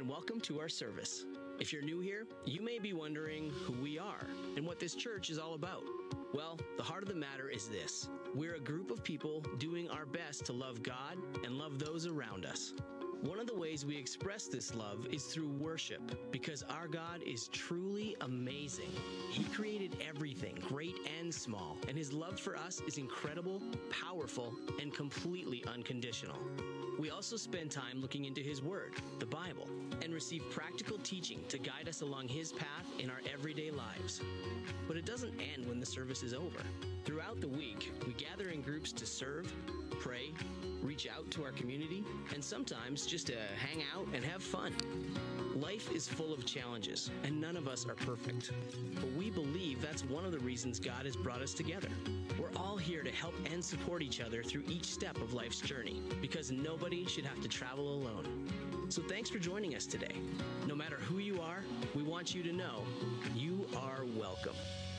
and welcome to our service. If you're new here, you may be wondering who we are and what this church is all about. Well, the heart of the matter is this. We're a group of people doing our best to love God and love those around us. One of the ways we express this love is through worship, because our God is truly amazing. He created everything, great and small, and His love for us is incredible, powerful, and completely unconditional. We also spend time looking into His Word, the Bible, and receive practical teaching to guide us along His path in our everyday lives. But it doesn't end when the service is over. Throughout the week, we gather in groups to serve, pray, reach out to our community, and sometimes just to hang out and have fun. Life is full of challenges, and none of us are perfect. But we believe that's one of the reasons God has brought us together. We're all here to help and support each other through each step of life's journey, because nobody should have to travel alone. So thanks for joining us today. No matter who you are, we want you to know you are welcome.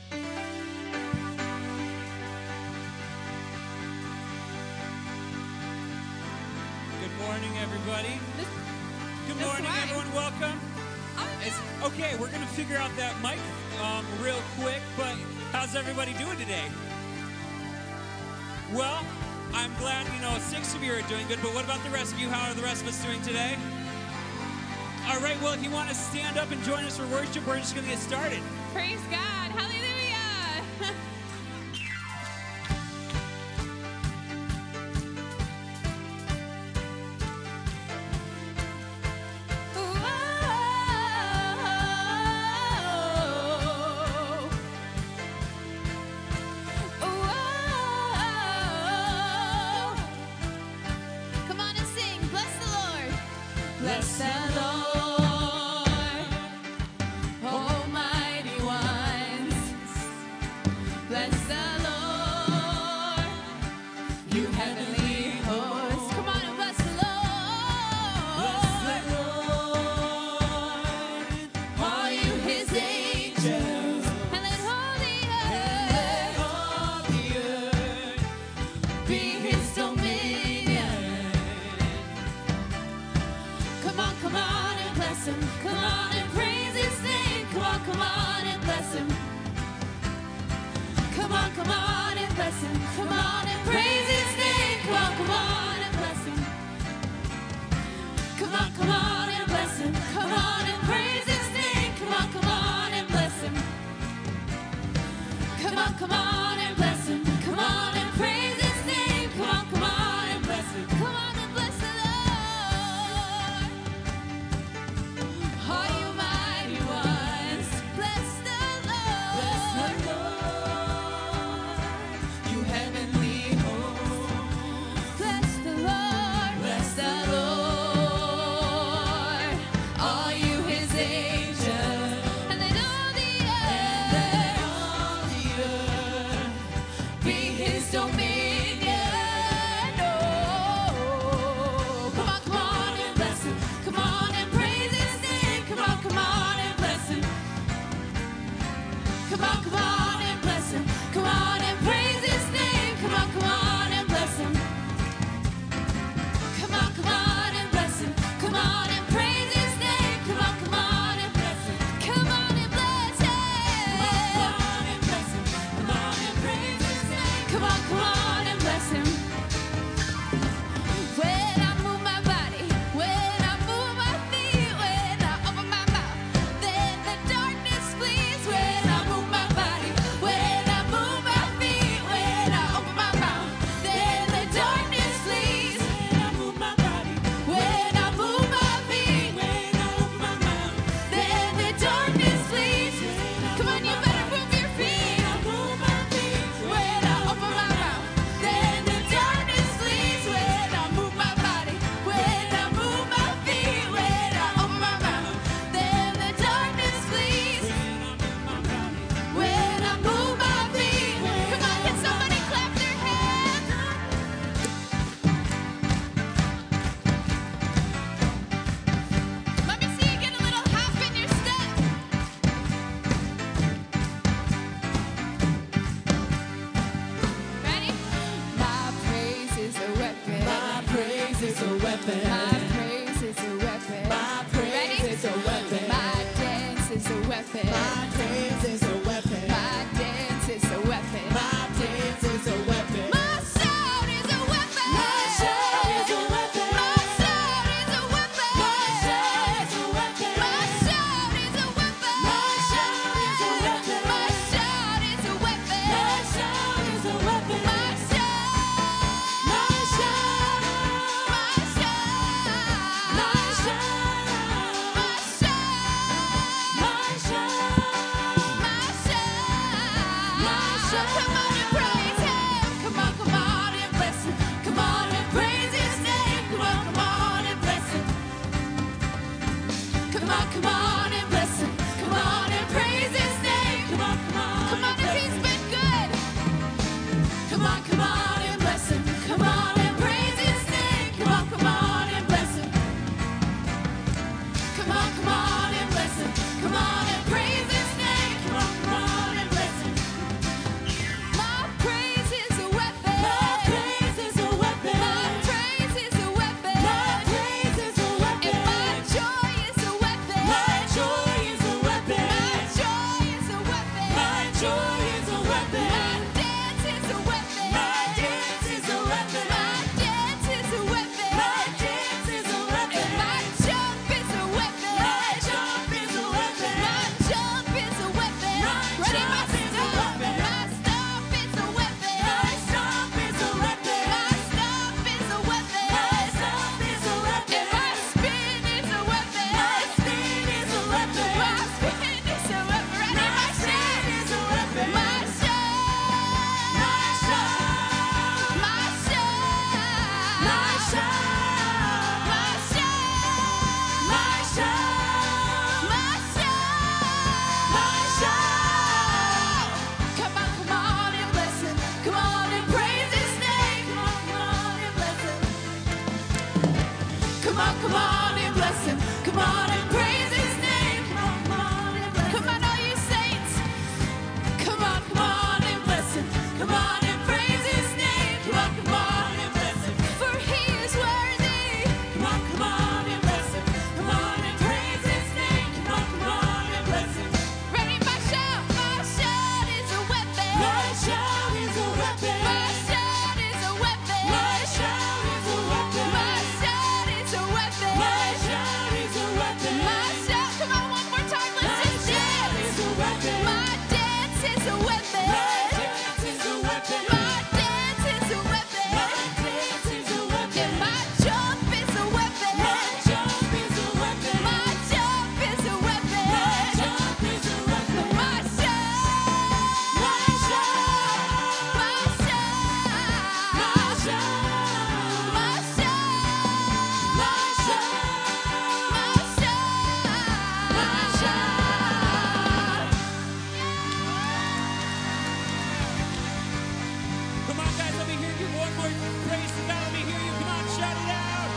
Good morning, everybody. Good morning, everyone. Welcome. Okay, we're going to figure out that mic real quick, but how's everybody doing today? Well, I'm glad, 6 of you are doing good, but what about the rest of you? How are the rest of us doing today? All right, well, if you want to stand up and join us for worship, we're just going to get started. Praise God. Hallelujah. Bless the Lord, almighty ones. Bless the Lord, you heavenly hosts. Come on and bless the Lord. Bless the Lord, all you His angels. And let all the earth be His dominion. Come on and bless Him. Come on and praise His name. Come on and bless Him. Come on and bless Him. Come on and praise His name. Come on and bless Him. Come on and bless Him. Come on and praise His name. Come on and bless Him. Come on and bless Him. Come on and praise His name. Come on and bless Him. Come on and bless the Lord. All you mighty ones, bless the Lord. Bless the Lord, you heavenly hosts. Bless the Lord. Bless the Lord, all you His angels. And let all the earth be His dominion. Oh, come on and bless Him. Come on and praise His name. Come on and bless Him. Come on and bless Him. Come on and praise His name. Come on and bless Him. Come on and bless Him. Come on and praise His name. Come on and bless Him. Come on and bless Him. Come on and bless Him. Come on and praise His name. Come on and bless Him. When I move my body, when I move my feet, when I open my mouth, then the darkness flees. When I move my body, when I move my feet, when I open my mouth, then the darkness flees. When I move my body, when I move my feet, when I open my mouth, then the darkness flees. Come on, you better move your feet. I move my feet, when I open my mouth, then the darkness flees. When I move my body, when I move my feet, when I open my mouth, then the darkness flees. When I move my feet, come on, can somebody clap their hands? Let me see you get a little hop in your step. Ready? My praise is a weapon. My praise is a weapon. My praise is a weapon. My praise weapon. My praise is a weapon. My dance is a weapon. My dance is a weapon. My shout is a weapon. My shout is a weapon. My shout is a weapon. My shout is a weapon. My shout is a weapon. My shout is a weapon. My shout is a weapon. My shout is a weapon. My shout. My shout. My shout. My shout. My shout. My shout. My shout. Come on and praise Him. Come on and bless Him. Come on and praise His name. Come on and bless Him. Come on and bless Him. Come on and praise His name. Come on if He's been good. Come on and bless Him. Come on and praise His name. Come on and bless Him. Come on and bless Him. Come on and praise His name. Come on and bless Him. My praise is a weapon. My praise is a weapon. My praise is a weapon. My praise is a weapon. And my joy is a weapon. My joy is a weapon. My joy is a weapon. My joy is a weapon. My dance is a weapon. My dance is a weapon. My dance is a weapon. My dance is a weapon. And my jump is a weapon. My jump is a weapon. My jump is a weapon. My Ready, my jump is a stomp. weapon. My stomp is a weapon. My stomp is a weapon. My stomp is a weapon. My stomp is a weapon. And my spin is a weapon. My spin is a weapon. My spin is a weapon. Ready, My my spin shout. is a weapon. My shout. My shout. My shout. My shout. My shout. My shout. My shout. My shout. Come on and bless Him. Come on and praise His name. Come on and bless Him. Come on and bless Him. Come on and praise His name. Come on, all you saints. Come on and bless Him. Come on and praise His name. Come on and bless Him. For He is worthy. Come on and bless Him. Come on and praise His name. Come on and bless Him. Ready, my shout. My shout is a weapon. My shout is a weapon. My shout is a weapon. My shout is a weapon. My shout is a weapon. My shout is a weapon. My shout. Come on, one more time. My Let's just shout dance. is a weapon. My dance is a weapon. My dance is a weapon. My dance is a weapon. My dance is a weapon. And my jump is a weapon. My jump is a weapon. My jump is a weapon. My jump is a weapon. My shout. My shout. My shout. My shout. My shout. My shout. My shout. My shout. Come on, guys, let me hear you. One more praise to God. Let me hear you. Come on, shout it out.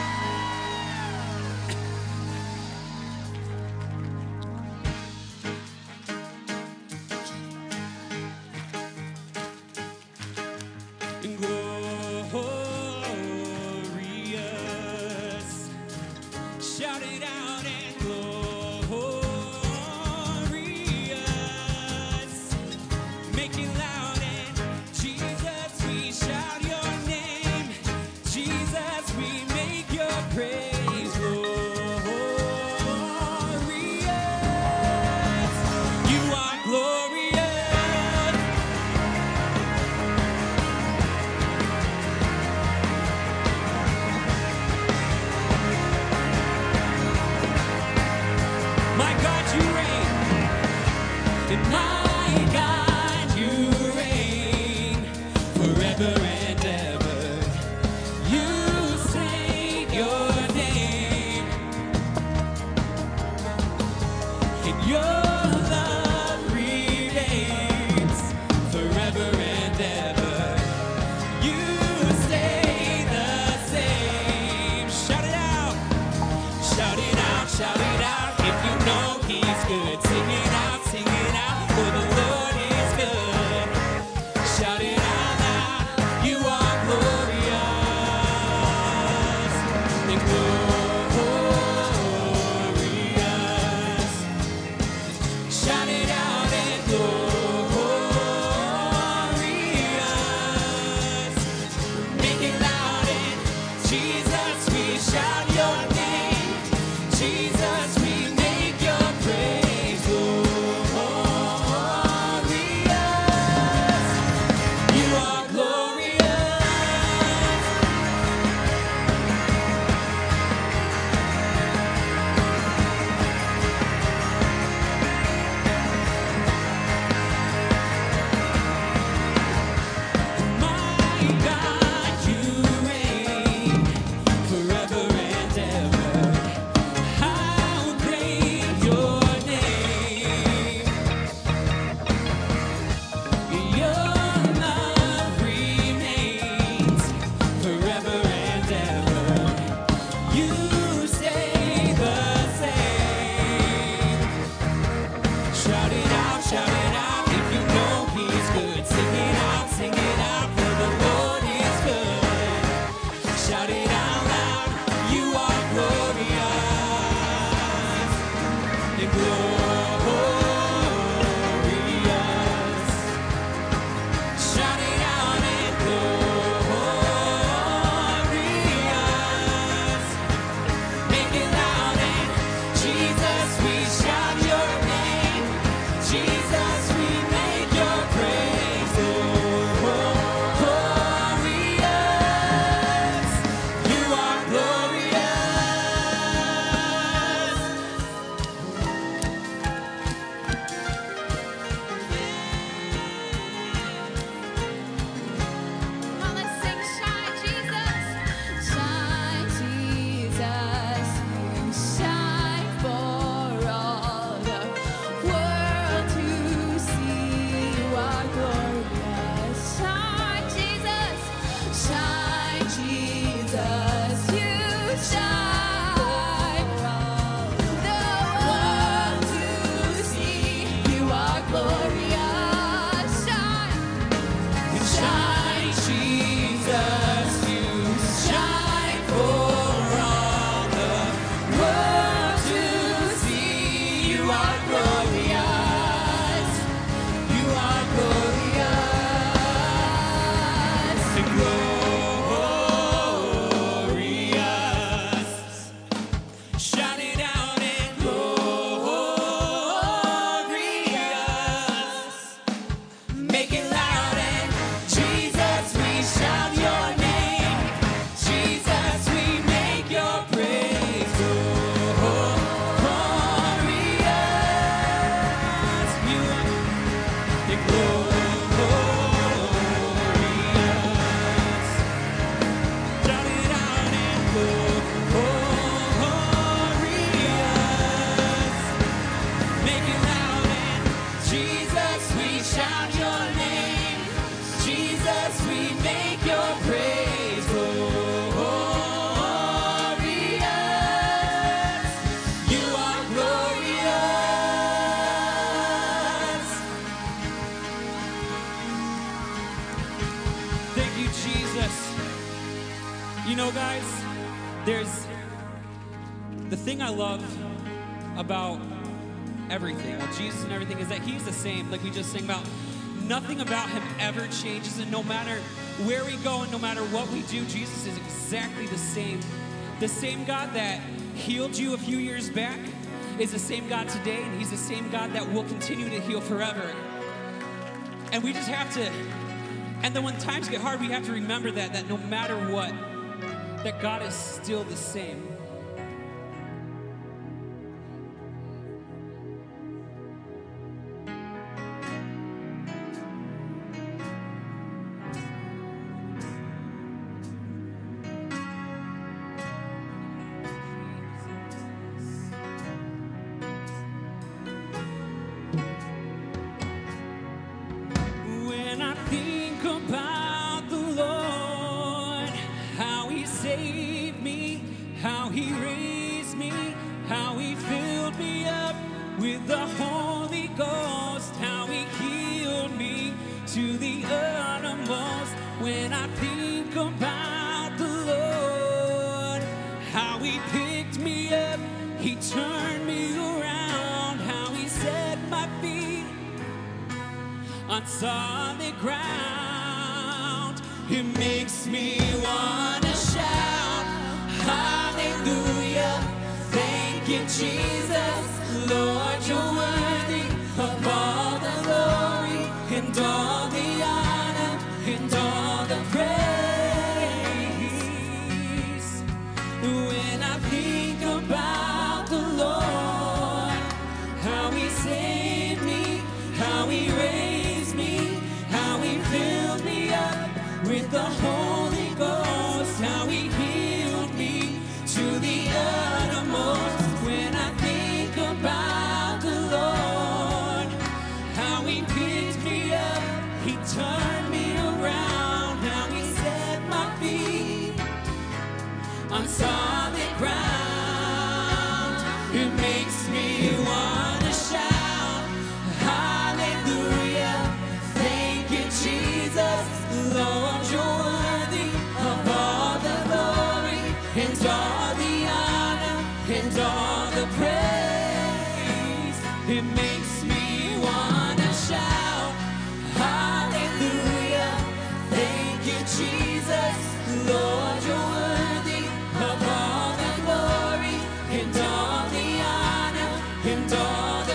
Glorious. Shout it out and glorious. Make it loud and Jesus, we shout your name. Jesus, we make your praise glorious. You are glorious. My God, you reign. And my God, you reign forever and ever. You say your name, and your love remains forever and ever. You stay the same. Shout it out. Shout it out, shout it out. If you know He's good, sing it out, for the Lord is good. Shout it out loud, you are glorious and glorious. Jesus, we shout your name. Jesus, we make your praise glorious. You are glorious. My God, you reign forever and ever. How great your name. Your love remains forever and ever. You stay the same. Shout it out if you know he's good. Sing it out, for the Lord is good. Shout it out loud, you are glorious and glorious. Shout it out and glorious. Make it loud and Jesus, we shout your name. Jesus, we make your praise glorious. You are Come on, let's sing Shine Jesus. Shine Jesus, you shine for all the world to see. You are glorious. Shine Jesus, you shine for all the world to see. You are glorious. Shine, Jesus, you shine for all the world to see. You are glorious. You are glorious and glorious. Shout it out and glorious. Make it loud and Jesus, we shout your name. Jesus, we make your praise glorious. You are the glorious. Shout it out and glorious. Make it loud and Jesus, we shout your name. Jesus, we make your praise glorious. You are glorious. Thank you, Jesus. You know, guys, there's the thing I love about everything, about Jesus and everything, is that he's the same, like we just sang about. Nothing about him ever changes, and no matter where we go and no matter what we do, Jesus is exactly the same. The same God that healed you a few years back is the same God today, and he's the same God that will continue to heal forever. And we just have to, and then when times get hard, we have to remember that no matter what, that God is still the same. When I think about the Lord, how he saved me, how he raised me, how he filled me up with the Holy Ghost, how he healed me to the uttermost. When I think about the Lord, how he picked me up, he turned me around, how he set my feet on solid ground. It makes me wanna shout you, Jesus. Lord, you're worthy of all the glory and all the honor and all the praise. When I think about the Lord, how he saved me, how he raised me, how he filled me up with the Holy Ghost, how he healed me to the uttermost. When I think about the Lord, how he picked me up, he turned me around, how he set my feet on solid ground. It makes me wanna shout, hallelujah, thank you, Jesus. Lord, you're worthy of all the glory and all the honor and all the praise. It makes me wanna shout, hallelujah, thank you, Jesus. Lord, you're worthy of all the glory and all the honor and all the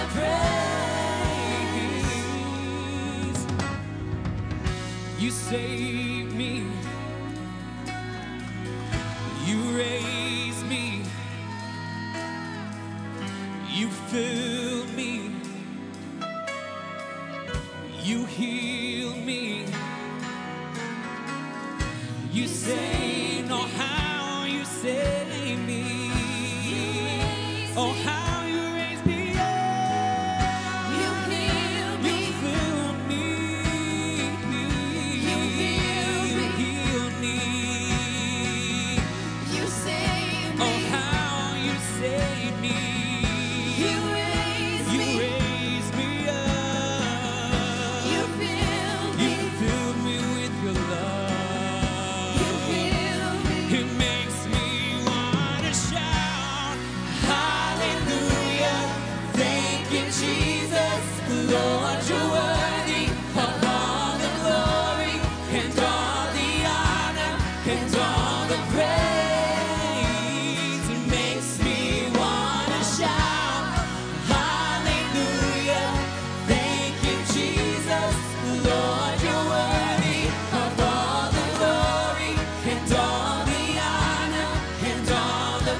praise. You saved me, you raised me, you filled me, you healed me, you saved, oh how you saved me, oh how you raised me up, you healed me, you filled me, you healed me, You saved me. oh how you saved me, You raised you me. raised me up, You filled you me. filled me with your love. You filled me. It makes me wanna shout, hallelujah, thank you, Jesus. Lord, you're worthy of all the glory and all the honor and all the praise. It makes me wanna shout, hallelujah, thank you, Jesus. Lord, you're worthy of all the glory and all the honor and all the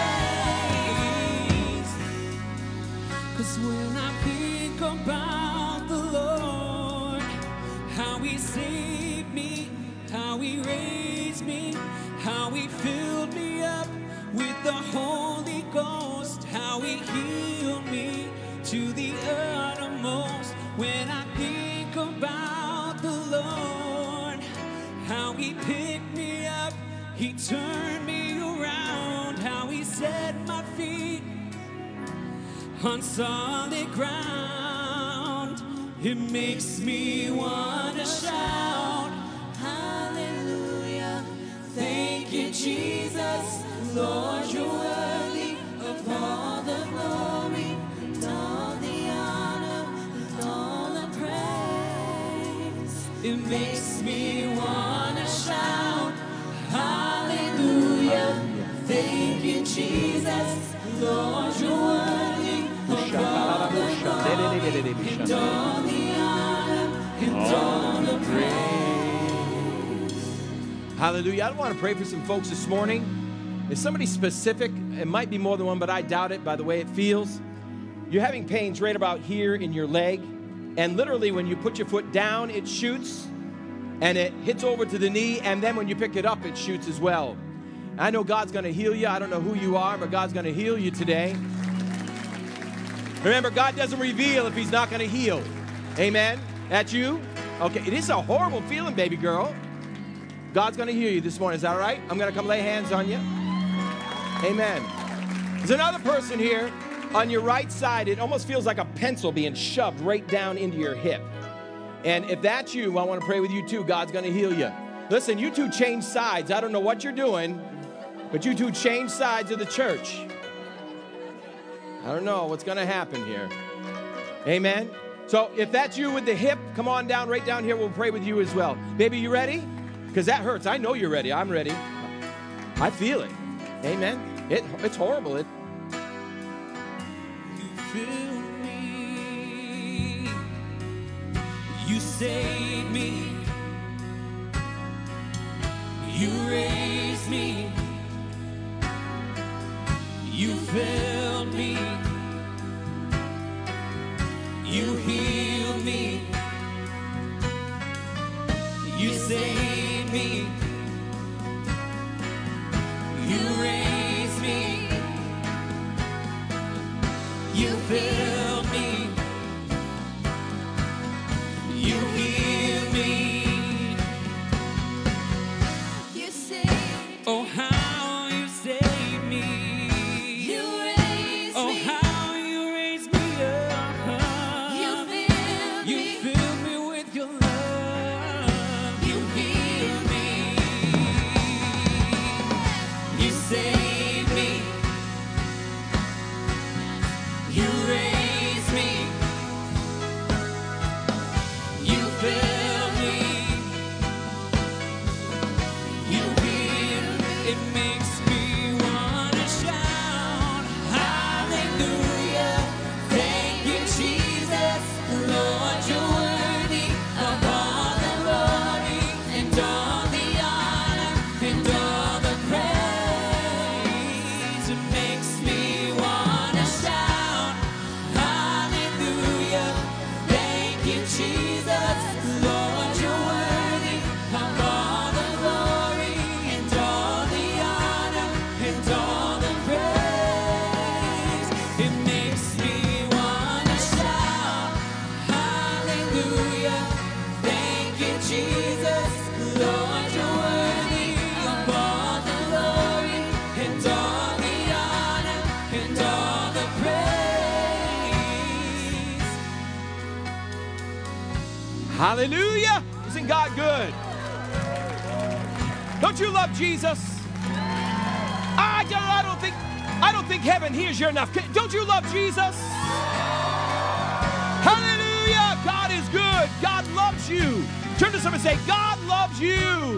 praise. 'Cause when I think about the Lord, how he saved me, how he raised me, how he filled me up with the Holy Ghost, how he healed me to the uttermost. When I think about the Lord, how he picked me up, he turned me around, how he set my feet on solid ground. It makes me wanna shout, hallelujah, thank you, Jesus. Lord, you're worthy of all the glory and all the honor and all the praise. It makes me wanna shout, hallelujah, thank you, Jesus. Lord, you're worthy of all the glory and all the honor and all the praise. Hallelujah. I want to pray for some folks this morning. Is somebody specific? It might be more than one, but I doubt it by the way it feels. You're having pains right about here in your leg, and literally when you put your foot down, it shoots, and it hits over to the knee, and then when you pick it up, it shoots as well. I know God's going to heal you. I don't know who you are, but God's going to heal you today. Remember, God doesn't reveal if he's not going to heal. Amen? That's you? Okay, it is a horrible feeling, baby girl. God's going to heal you this morning. Is that all right? I'm going to come lay hands on you. Amen. There's another person here on your right side. It almost feels like a pencil being shoved right down into your hip. And if that's you, I want to pray with you too. God's going to heal you. Listen, you two change sides. I don't know what you're doing, but you two change sides of the church. I don't know what's going to happen here. Amen. So if that's you with the hip, come on down, right down here. We'll pray with you as well. Baby, you ready? Because that hurts. I know you're ready. I'm ready. I feel it. Amen. It's horrible. fill me. You save me. You raise me. You fill me. You heal me. You save me. You raise me. You fill me. You heal me. You save. Oh, how you save me. You raise Oh, me. how you raise me up. You fill You me. fill me with your love. You heal me. You save me. You raise me. You fill me. You heal me. It makes me wanna shout hallelujah. Thank you, Jesus. Lord, you're worthy of all the glory and all the honor and all the praise. It makes me wanna shout hallelujah. Thank you, Jesus. Lord, you're worthy of all the glory and all the honor and all the praise. It makes me wanna shout hallelujah. Thank you, Jesus. Lord, you're worthy of all the glory and all the honor and all the praise. Hallelujah. Isn't God good? Don't you love Jesus? I don't think heaven hears you enough. Don't you love Jesus? Hallelujah. God is good. God loves you. Turn to someone and say, God loves you.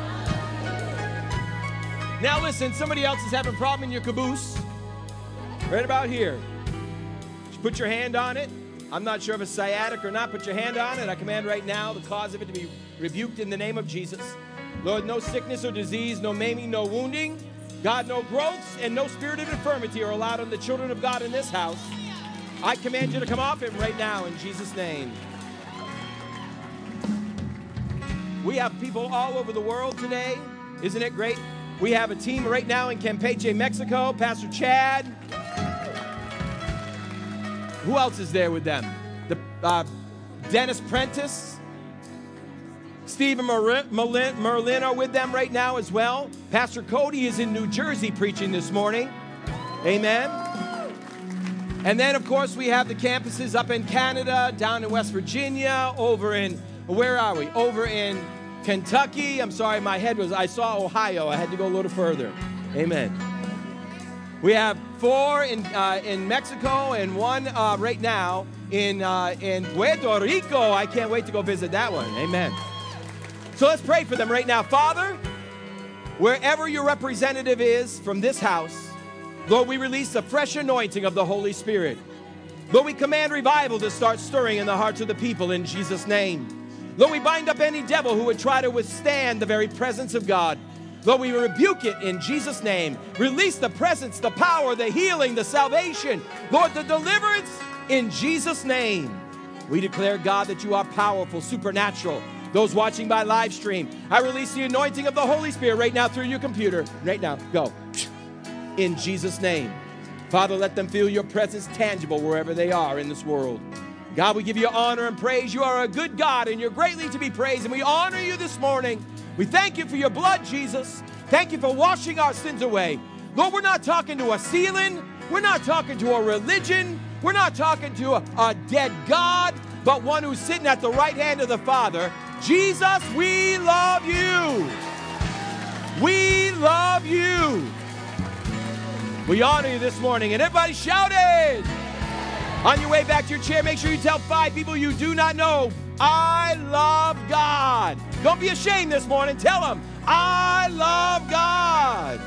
Now listen, somebody else is having a problem in your caboose. Right about here. Just put your hand on it. I'm not sure if it's sciatic or not. Put your hand on it. I command right now the cause of it to be rebuked in the name of Jesus. Lord, no sickness or disease, no maiming, no wounding. God, no growths and no spirit of infirmity are allowed on the children of God in this house. I command you to come off him right now in Jesus' name. We have people all over the world today. Isn't it great? We have a team right now in Campeche, Mexico. Pastor Chad. Who else is there with them? Dennis Prentice, Stephen Merlin are with them right now as well. Pastor Cody is in New Jersey preaching this morning. Amen. And then, of course, we have the campuses up in Canada, down in West Virginia, over in, where are we? Over in Kentucky. I'm sorry, I saw Ohio. I had to go a little further. Amen. We have 4 in Mexico and 1 right now in Puerto Rico. I can't wait to go visit that one. Amen. So let's pray for them right now. Father, wherever your representative is from this house, Lord, we release the fresh anointing of the Holy Spirit. Lord, we command revival to start stirring in the hearts of the people in Jesus' name. Lord, we bind up any devil who would try to withstand the very presence of God. Lord, we rebuke it in Jesus' name. Release the presence, the power, the healing, the salvation. Lord, the deliverance in Jesus' name. We declare, God, that you are powerful, supernatural. Those watching by live stream, I release the anointing of the Holy Spirit right now through your computer. Right now, go. In Jesus' name. Father, let them feel your presence tangible wherever they are in this world. God, we give you honor and praise. You are a good God, and you're greatly to be praised, and we honor you this morning. We thank you for your blood, Jesus. Thank you for washing our sins away. Lord, we're not talking to a ceiling. We're not talking to a religion. We're not talking to a dead God, but one who's sitting at the right hand of the Father. Jesus, we love you. We love you. We honor you this morning. And everybody shouted. On your way back to your chair, make sure you tell 5 people you do not know, I love God. Don't be ashamed this morning. Tell them, I love God.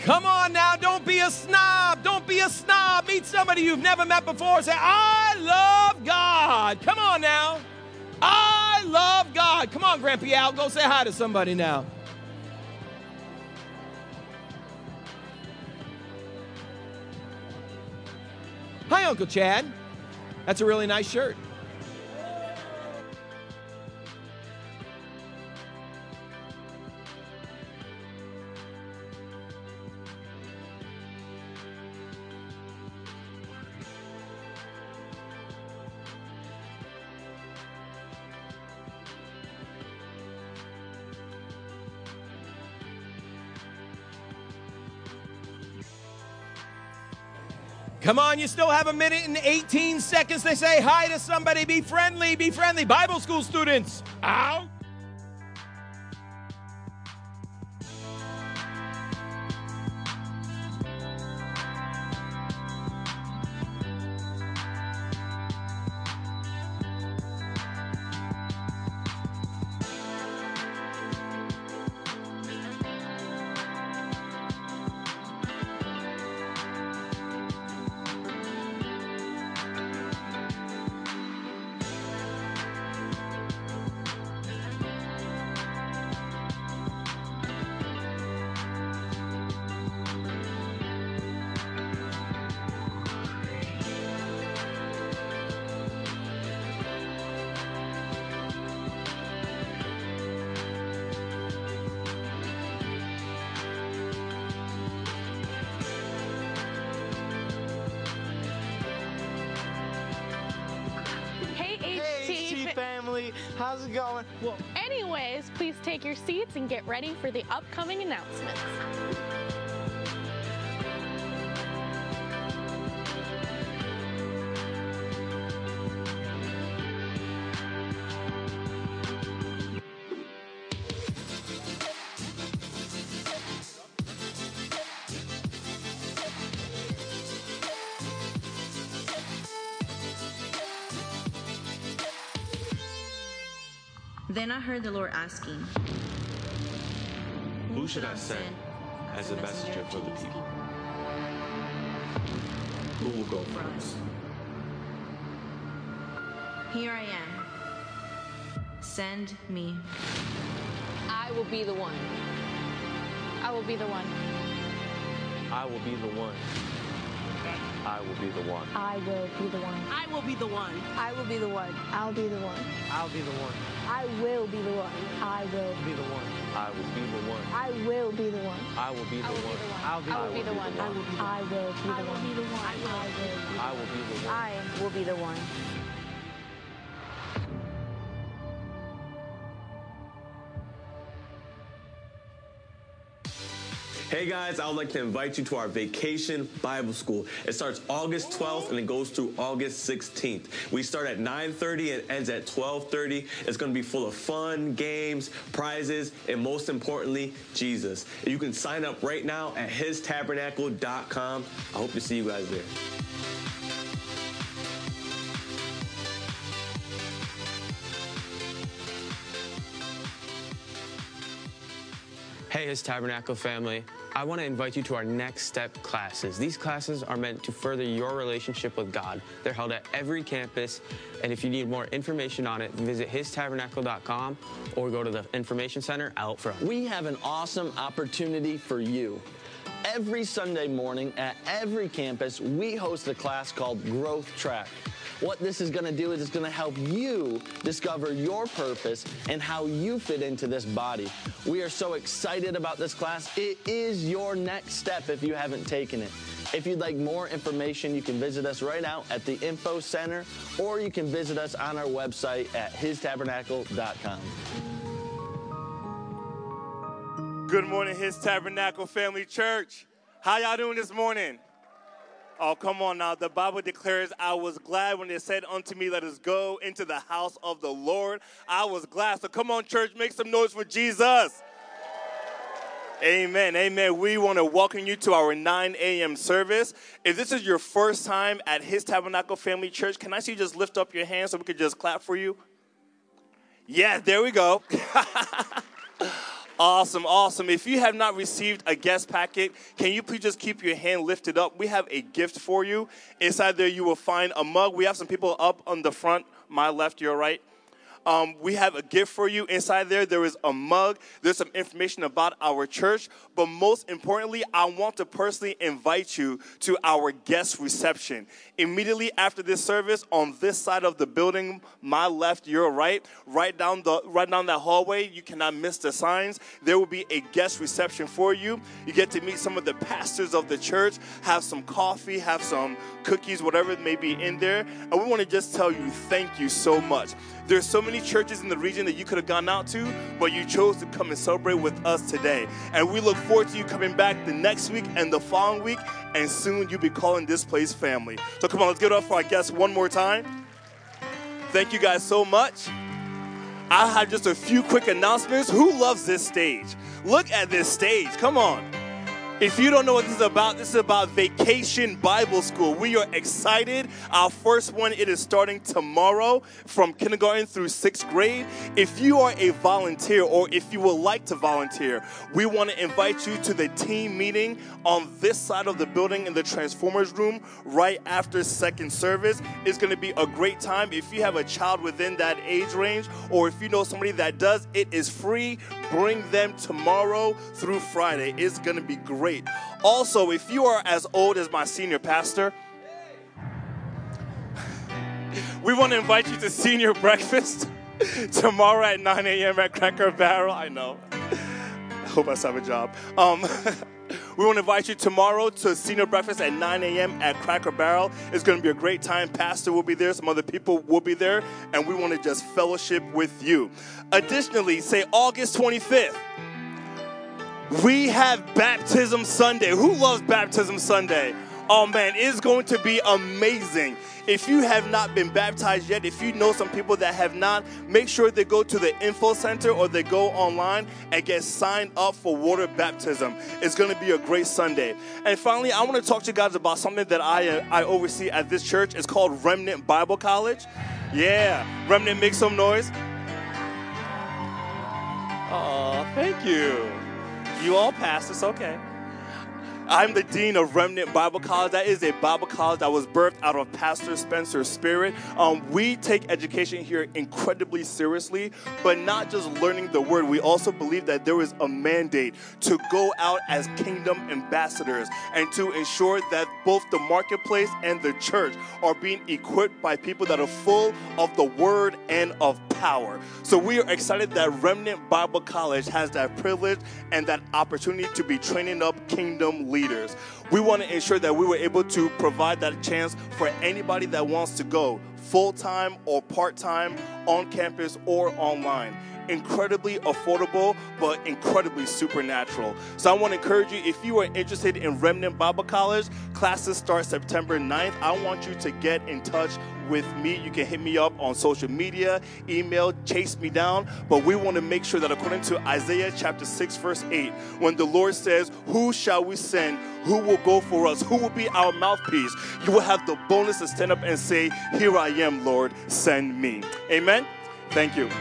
Come on now, don't be a snob. Don't be a snob. Meet somebody you've never met before. Say, I love God. Come on now. I love God. Come on, Grandpa Al, go say hi to somebody now. Hi, Uncle Chad. That's a really nice shirt. Come on, you still have a minute and 18 seconds to say hi to somebody. Be friendly, be friendly. Bible school students, out. Family, how's it going? Well, anyways, please take your seats and get ready for the upcoming announcements. Then I heard the Lord asking, Who should I send as a messenger for the people? Who will go first? Here I am. Send me. I will be the one. I will be the one. I will be the one. I will be the one. I will be the one. I will be the one. I will be the one. I'll be the one. I'll be the one. I will be the one. I will Be the one. I will be the one. I will be the one. I will be the one. I'll be I will be the one. I will be the one. I will be the one. I will be the one. I will be the one. Hey guys, I would like to invite you to our Vacation Bible School. It starts August 12th and it goes through August 16th. We start at 9:30 and ends at 12:30. It's going to be full of fun, games, prizes, and most importantly, Jesus. You can sign up right now at histabernacle.com. I hope to see you guys there. Hey, His Tabernacle family. I want to invite you to our Next Step classes. These classes are meant to further your relationship with God. They're held at every campus, and if you need more information on it, visit histabernacle.com or go to the information center out front. We have an awesome opportunity for you. Every Sunday morning at every campus, we host a class called Growth Track. What this is going to do is it's going to help you discover your purpose and how you fit into this body. We are so excited about this class. It is your next step if you haven't taken it. If you'd like more information, you can visit us right now at the Info Center, or you can visit us on our website at histabernacle.com. Good morning, His Tabernacle Family Church. How y'all doing this morning? Oh, come on now. The Bible declares, I was glad when they said unto me, let us go into the house of the Lord. I was glad. So come on, church, make some noise for Jesus. Amen, amen. We want to welcome you to our 9 a.m. service. If this is your first time at His Tabernacle Family Church, can I see you just lift up your hands so we could just clap for you? Yeah, there we go. Awesome, awesome. If you have not received a guest packet, can you please just keep your hand lifted up? We have a gift for you. Inside there, you will find a mug. We have some people up on the front, my left, your right. We have a gift for you. Inside there is a mug. There's some information about our church. But most importantly, I want to personally invite you to our guest reception. Immediately after this service, on this side of the building, my left, your right, right down that hallway, you cannot miss the signs. There will be a guest reception for you. You get to meet some of the pastors of the church, have some coffee, have some cookies, whatever it may be in there. And we want to just tell you thank you so much. There's so many churches in the region that you could have gone out to, but you chose to come and celebrate with us today. And we look forward to you coming back the next week and the following week, and soon you'll be calling this place family. So come on, let's give it up for our guests one more time. Thank you guys so much. I have just a few quick announcements. Who loves this stage? Look at this stage. Come on. If you don't know what this is about Vacation Bible School. We are excited. Our first one, it is starting tomorrow from kindergarten through 6th grade. If you are a volunteer or if you would like to volunteer, we want to invite you to the team meeting on this side of the building in the Transformers room right after second service. It's going to be a great time. If you have a child within that age range or if you know somebody that does, it is free. Bring them tomorrow through Friday. It's going to be great. Also, if you are as old as my senior pastor, we want to invite you to senior breakfast tomorrow at 9 a.m. at Cracker Barrel. I know. I hope I still have a job. We want to invite you tomorrow to senior breakfast at 9 a.m. at Cracker Barrel. It's going to be a great time. Pastor will be there. Some other people will be there. And we want to just fellowship with you. Additionally, say August 25th. We have Baptism Sunday. Who loves Baptism Sunday? Oh, man, it's going to be amazing. If you have not been baptized yet, if you know some people that have not, make sure they go to the info center or they go online and get signed up for water baptism. It's going to be a great Sunday. And finally, I want to talk to you guys about something that I oversee at this church. It's called Remnant Bible College. Yeah, Remnant, make some noise. Oh, thank you. You all passed. It's okay. I'm the dean of Remnant Bible College. That is a Bible college that was birthed out of Pastor Spencer's spirit. We take education here incredibly seriously, but not just learning the word. We also believe that there is a mandate to go out as kingdom ambassadors and to ensure that both the marketplace and the church are being equipped by people that are full of the word and of power. So we are excited that Remnant Bible College has that privilege and that opportunity to be training up kingdom leaders. We want to ensure that we were able to provide that chance for anybody that wants to go full-time or part-time on campus or online. Incredibly affordable, but incredibly supernatural. So I want to encourage you, if you are interested in Remnant Bible College, classes start September 9th. I want you to get in touch with me. You can hit me up on social media, email, chase me down. But we want to make sure that according to Isaiah chapter 6, verse 8, when the Lord says, who shall we send? Who will go for us? Who will be our mouthpiece? You will have the boldness to stand up and say, here I am, Lord, send me. Amen? Thank you.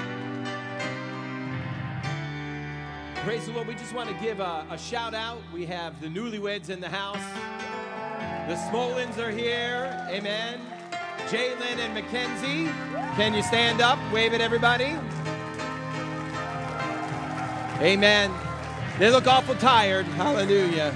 Praise the Lord. We just want to give a shout out. We have the newlyweds in the house. The Smolins are here. Amen. Jalen and Mackenzie. Can you stand up? Wave at everybody. Amen. They look awful tired. Hallelujah.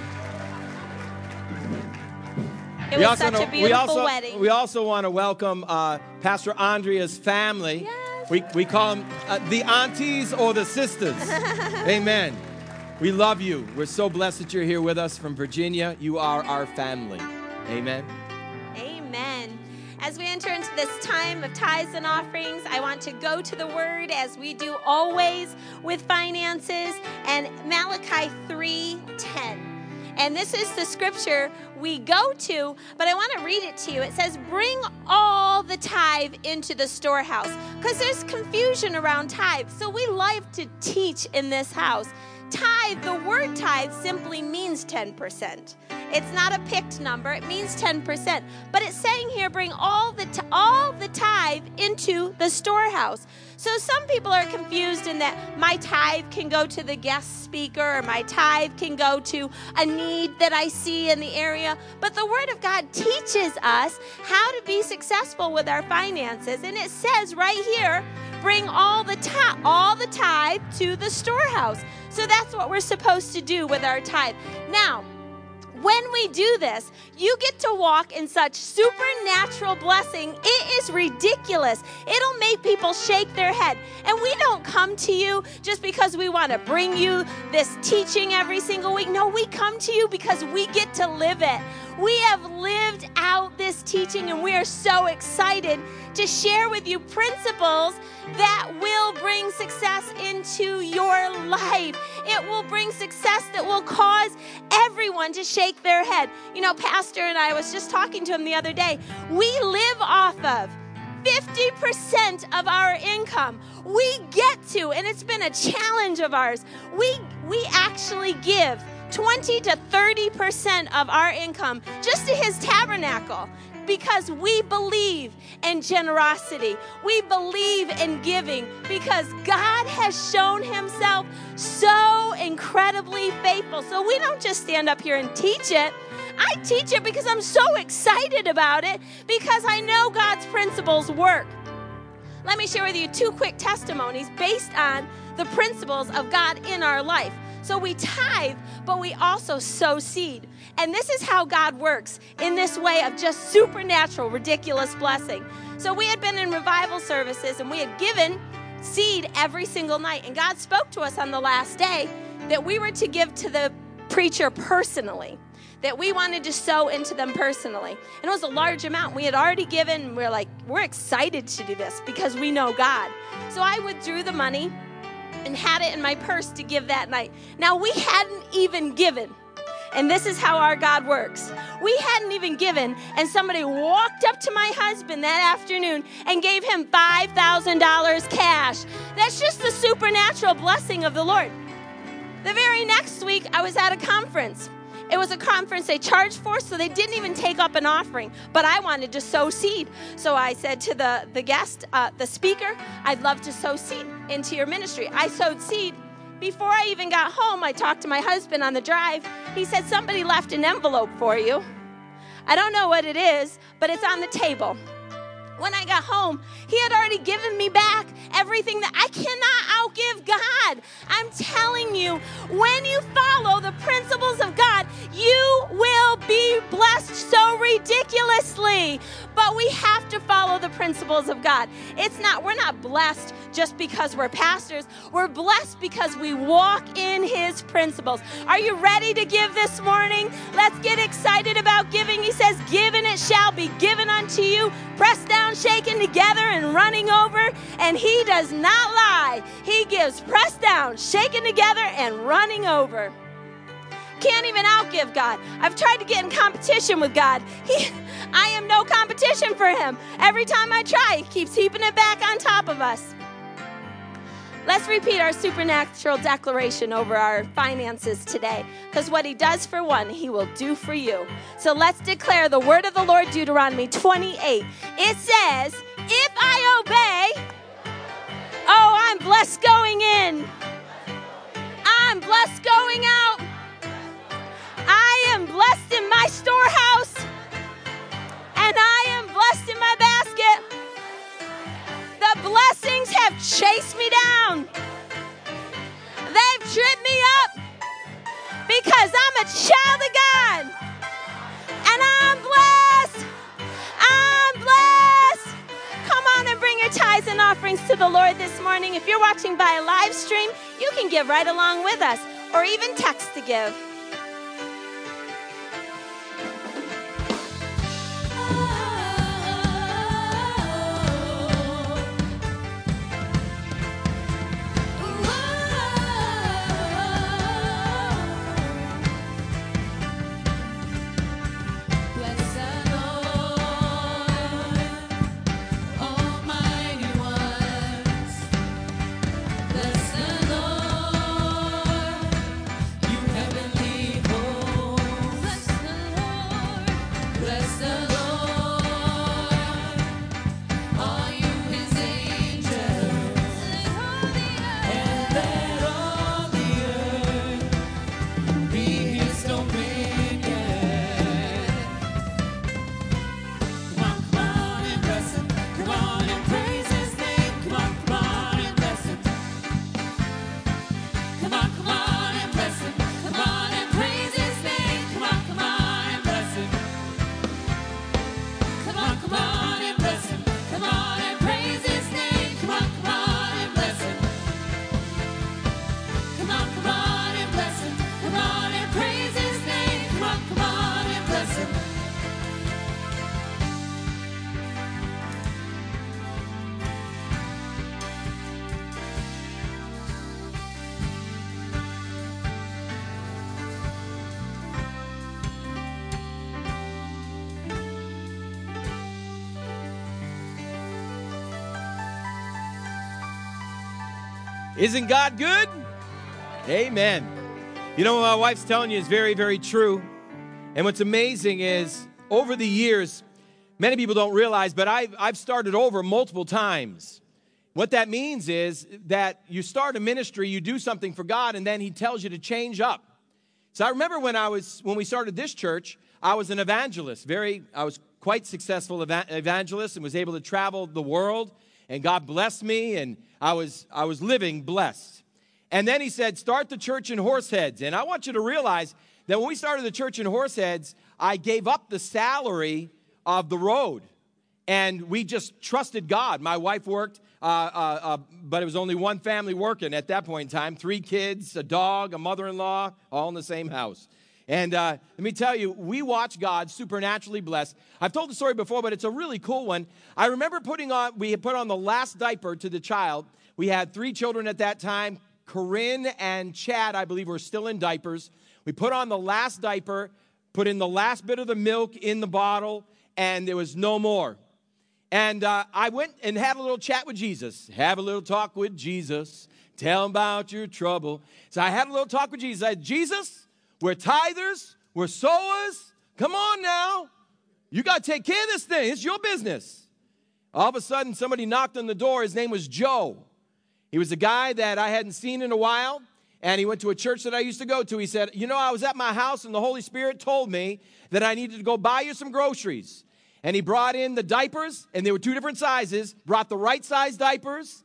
It was such a beautiful wedding. We also want to welcome Pastor Andrea's family. Yes. We call them the aunties or the sisters. Amen. We love you. We're so blessed that you're here with us from Virginia. You are our family. Amen. Amen. As we enter into this time of tithes and offerings, I want to go to the Word as we do always with finances, and Malachi 3:10. And this is the scripture we go to, but I want to read it to you. It says, bring all the tithe into the storehouse, because there's confusion around tithe. So we like to teach in this house. Tithe, the word tithe simply means 10%. It's not a picked number. It means 10%. But it's saying here, bring all the tithe into the storehouse. So some people are confused in that my tithe can go to the guest speaker or my tithe can go to a need that I see in the area. But the Word of God teaches us how to be successful with our finances. And it says right here, bring all the tithe to the storehouse. So that's what we're supposed to do with our tithe. Now, when we do this, you get to walk in such supernatural blessing. It is ridiculous. It'll make people shake their head. And we don't come to you just because we want to bring you this teaching every single week. No, we come to you because we get to live it. We have lived out this teaching, and we are so excited to share with you principles that will bring success into your life. It will bring success that will cause everyone to shake their head. You know, Pastor and I was just talking to him the other day. We live off of 50% of our income. We get to, and it's been a challenge of ours, we actually give 20 to 30% of our income just to his tabernacle, because we believe in generosity. We believe in giving because God has shown himself so incredibly faithful. So we don't just stand up here and teach it. I teach it because I'm so excited about it, because I know God's principles work. Let me share with you 2 quick testimonies based on the principles of God in our life. So we tithe, but we also sow seed. And this is how God works, in this way of just supernatural, ridiculous blessing. So we had been in revival services, and we had given seed every single night. And God spoke to us on the last day that we were to give to the preacher personally, that we wanted to sow into them personally. And it was a large amount. We had already given, and we're like, we're excited to do this because we know God. So I withdrew the money and had it in my purse to give that night. Now, we hadn't even given. And this is how our God works. We hadn't even given, and somebody walked up to my husband that afternoon and gave him $5,000 cash. That's just the supernatural blessing of the Lord. The very next week, I was at a conference. It was a conference they charged for, so they didn't even take up an offering. But I wanted to sow seed. So I said to the guest, the speaker, I'd love to sow seed into your ministry. I sowed seed. Before I even got home, I talked to my husband on the drive. He said, somebody left an envelope for you. I don't know what it is, but it's on the table. When I got home, he had already given me back everything that I cannot outgive God. I'm telling you, when you follow the principles of God, you will be blessed so ridiculously. But we have to follow the principles of God. We're not blessed just because we're pastors. We're blessed because we walk in his principles. Are you ready to give this morning? Let's get excited about giving. He says, give and it shall be given unto you. Pressed down, shaken together, and running over. And he does not lie. He gives pressed down, shaken together, and running over. Can't even outgive God. I've tried to get in competition with God. I am no competition for him. Every time I try, he keeps heaping it back on top of us. Let's repeat our supernatural declaration over our finances today, because what he does for one, he will do for you. So let's declare the word of the Lord, Deuteronomy 28. It says, if I obey, I'm blessed going in. I'm blessed going out. I am blessed in my storehouse, and I am blessed in my basket. The blessings have chased me down. They've tripped me up because I'm a child of God, and I'm blessed. I'm blessed. Come on and bring your tithes and offerings to the Lord this morning. If you're watching by a live stream, you can give right along with us, or even text to give. Bless the Lord. Isn't God good? Amen. You know what my wife's telling you is very, very true. And what's amazing is over the years, many people don't realize, but I've started over multiple times. What that means is that you start a ministry, you do something for God, and then he tells you to change up. So I remember when we started this church, I was an evangelist. I was quite successful evangelist and was able to travel the world, and God blessed me, and I was living blessed. And then he said, start the church in Horseheads. And I want you to realize that when we started the church in Horseheads, I gave up the salary of the road. And we just trusted God. My wife worked, but it was only one family working at that point in time. 3 kids, a dog, a mother-in-law, all in the same house. And let me tell you, we watched God supernaturally bless. I've told the story before, but it's a really cool one. I remember we had put on the last diaper to the child. We had 3 children at that time. Corinne and Chad, I believe, were still in diapers. We put on the last diaper, put in the last bit of the milk in the bottle, and there was no more. And I went and had a little chat with Jesus. Have a little talk with Jesus. Tell him about your trouble. So I had a little talk with Jesus. I said, Jesus, we're tithers. We're sowers. Come on now. You got to take care of this thing. It's your business. All of a sudden, somebody knocked on the door. His name was Joe. He was a guy that I hadn't seen in a while, and he went to a church that I used to go to. He said, you know, I was at my house, and the Holy Spirit told me that I needed to go buy you some groceries. And he brought in the diapers, and they were 2 different sizes, brought the right size diapers,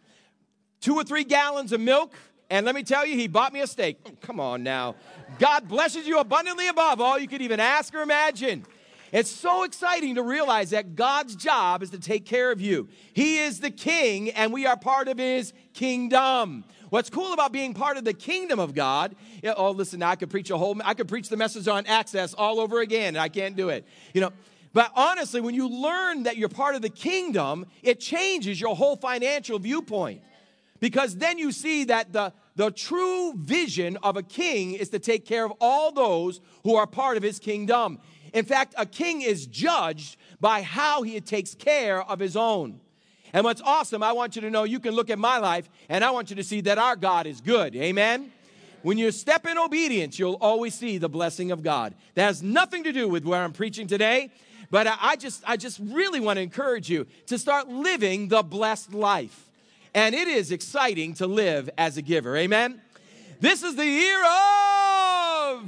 2 or 3 gallons of milk, and let me tell you, he bought me a steak. Oh, come on now. God blesses you abundantly above all you could even ask or imagine. It's so exciting to realize that God's job is to take care of you. He is the king, and we are part of his kingdom. What's cool about being part of the kingdom of God, listen, I could preach the message on access all over again, and I can't do it. But honestly, when you learn that you're part of the kingdom, it changes your whole financial viewpoint. Because then you see that the true vision of a king is to take care of all those who are part of his kingdom. In fact, a king is judged by how he takes care of his own. And what's awesome, I want you to know, you can look at my life, and I want you to see that our God is good. Amen? When you step in obedience, you'll always see the blessing of God. That has nothing to do with where I'm preaching today, but I just really want to encourage you to start living the blessed life. And it is exciting to live as a giver. Amen? This is the year of...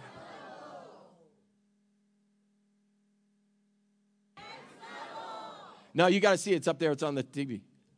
No, you got to see it. It's up there. It's on the TV.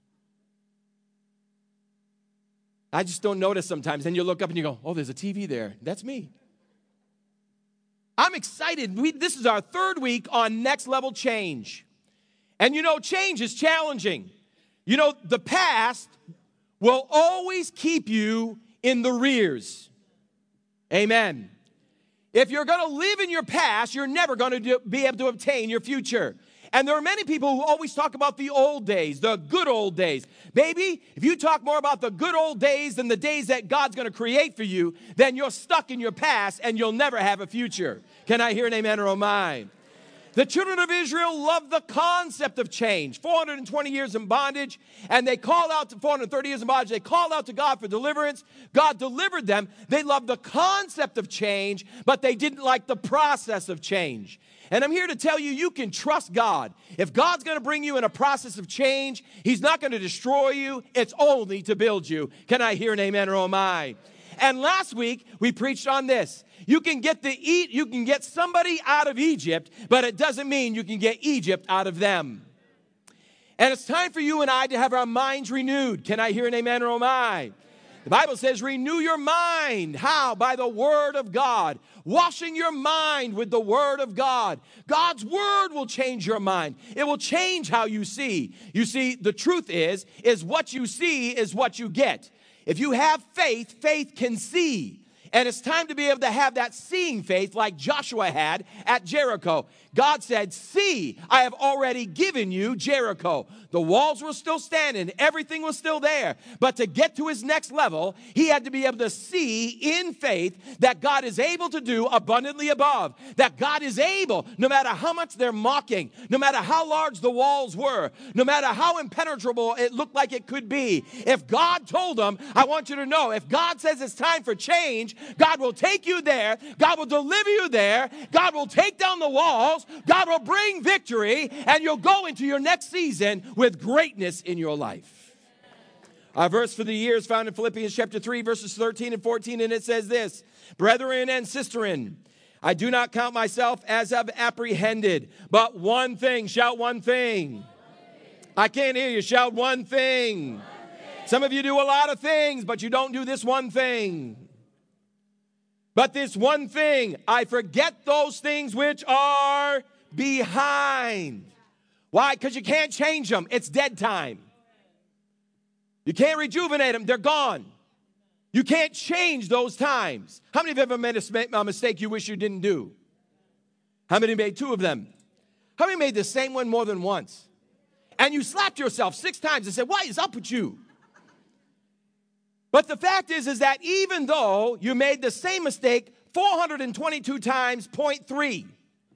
I just don't notice sometimes. Then you look up and you go, oh, there's a TV there. That's me. I'm excited. This is our 3rd week on Next Level Change. And change is challenging. The past will always keep you in the rears. Amen. If you're going to live in your past, you're never going to be able to obtain your future. And there are many people who always talk about the old days, the good old days. Baby, if you talk more about the good old days than the days that God's going to create for you, then you're stuck in your past and you'll never have a future. Can I hear an amen or a mine? The children of Israel loved the concept of change. 420 years in bondage, and they called out to 430 years in bondage. They called out to God for deliverance. God delivered them. They loved the concept of change, but they didn't like the process of change. And I'm here to tell you, you can trust God. If God's going to bring you in a process of change, he's not going to destroy you. It's only to build you. Can I hear an amen or am I? And last week, we preached on this. You can get somebody out of Egypt, but it doesn't mean you can get Egypt out of them. And it's time for you and I to have our minds renewed. Can I hear an amen or am I? The Bible says, renew your mind. How? By the Word of God. Washing your mind with the Word of God. God's Word will change your mind. It will change how you see. You see, the truth is what you see is what you get. If you have faith, faith can see. And it's time to be able to have that seeing faith like Joshua had at Jericho. God said, see, I have already given you Jericho. The walls were still standing. Everything was still there. But to get to his next level, he had to be able to see in faith that God is able to do abundantly above. That God is able, no matter how much they're mocking, no matter how large the walls were, no matter how impenetrable it looked like it could be. If God told them, I want you to know, if God says it's time for change, God will take you there. God will deliver you there. God will take down the walls. God will bring victory, and you'll go into your next season with greatness in your life. Our verse for the year is found in Philippians chapter 3, verses 13 and 14, and it says this, brethren and sisterin, I do not count myself as I've apprehended, but one thing, shout one thing. I can't hear you, shout one thing. Some of you do a lot of things, but you don't do this one thing. But this one thing, I forget those things which are behind. Why? Because you can't change them. It's dead time. You can't rejuvenate them. They're gone. You can't change those times. How many of you ever made a mistake you wish you didn't do? How many made 2 of them? How many made the same one more than once? And you slapped yourself 6 times and said, what is up with you? But the fact is that even though you made the same mistake 422 times, 0.3,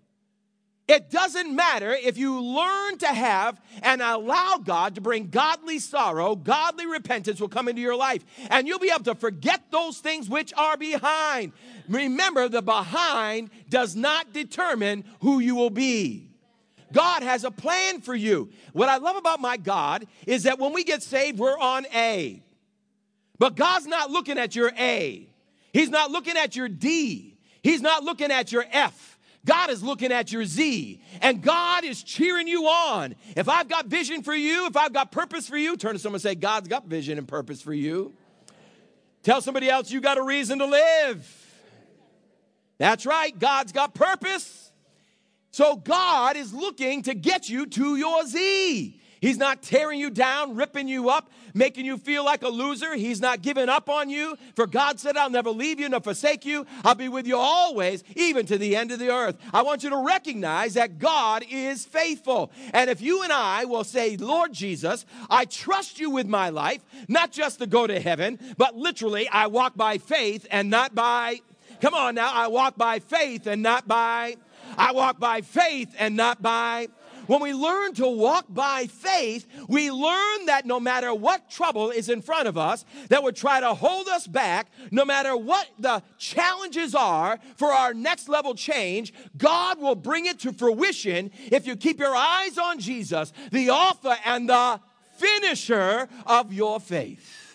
it doesn't matter if you learn to have and allow God to bring godly sorrow, godly repentance will come into your life. And you'll be able to forget those things which are behind. Remember, the behind does not determine who you will be. God has a plan for you. What I love about my God is that when we get saved, we're on A. But God's not looking at your A. He's not looking at your D. He's not looking at your F. God is looking at your Z. And God is cheering you on. If I've got vision for you, if I've got purpose for you, turn to someone and say, God's got vision and purpose for you. Tell somebody else, you got a reason to live. That's right. God's got purpose. So God is looking to get you to your Z. He's not tearing you down, ripping you up, making you feel like a loser. He's not giving up on you. For God said, I'll never leave you nor forsake you. I'll be with you always, even to the end of the earth. I want you to recognize that God is faithful. And if you and I will say, Lord Jesus, I trust you with my life, not just to go to heaven, but literally I walk by faith and not by, come on now, I walk by faith and not by, I walk by faith and not by. When we learn to walk by faith, we learn that no matter what trouble is in front of us that would try to hold us back, no matter what the challenges are for our next level change, God will bring it to fruition if you keep your eyes on Jesus, the author and the finisher of your faith.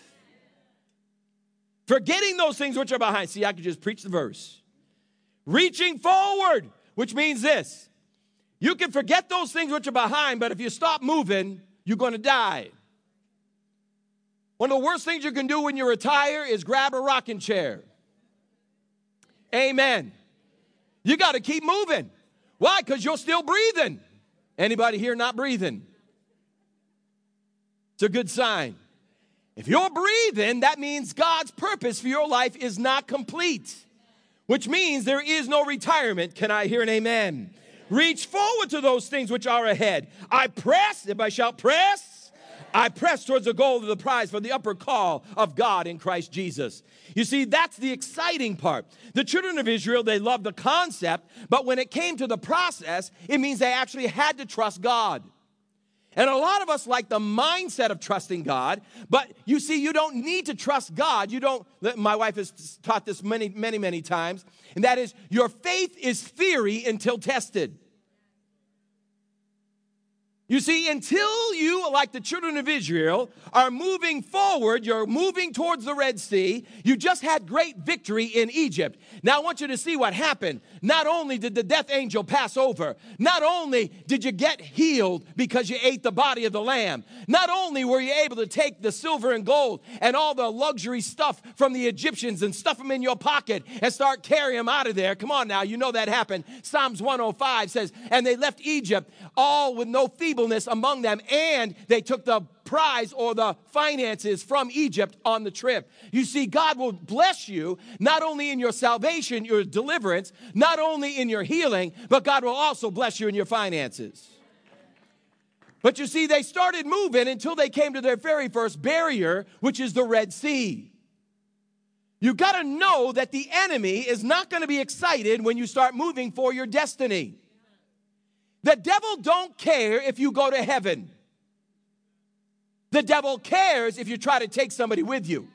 Forgetting those things which are behind. See, I could just preach the verse. Reaching forward, which means this. You can forget those things which are behind, but if you stop moving, you're going to die. One of the worst things you can do when you retire is grab a rocking chair. Amen. You got to keep moving. Why? Because you're still breathing. Anybody here not breathing? It's a good sign. If you're breathing, that means God's purpose for your life is not complete, which means there is no retirement. Can I hear an amen? Reach forward to those things which are ahead. I press, everybody shout, press. I press towards the goal of the prize for the upper call of God in Christ Jesus. You see, that's the exciting part. The children of Israel, they loved the concept, but when it came to the process, it means they actually had to trust God. And a lot of us like the mindset of trusting God, but you see, you don't need to trust God. You don't, my wife has taught this many times, and that is, your faith is theory until tested. You see, until you, like the children of Israel, are moving forward, you're moving towards the Red Sea, you just had great victory in Egypt. Now I want you to see what happened. Not only did the death angel pass over, not only did you get healed because you ate the body of the lamb, not only were you able to take the silver and gold and all the luxury stuff from the Egyptians and stuff them in your pocket and start carrying them out of there. Come on now, you know that happened. Psalms 105 says, and they left Egypt all with no feebleness among them, and they took the prize or the finances from Egypt on the trip. You see, God will bless you not only in your salvation, your deliverance, not only in your healing, but God will also bless you in your finances. But you see, they started moving until they came to their very first barrier, which is the Red Sea. You got to know that the enemy is not going to be excited when you start moving for your destiny. The devil don't care if you go to heaven. The devil cares if you try to take somebody with you.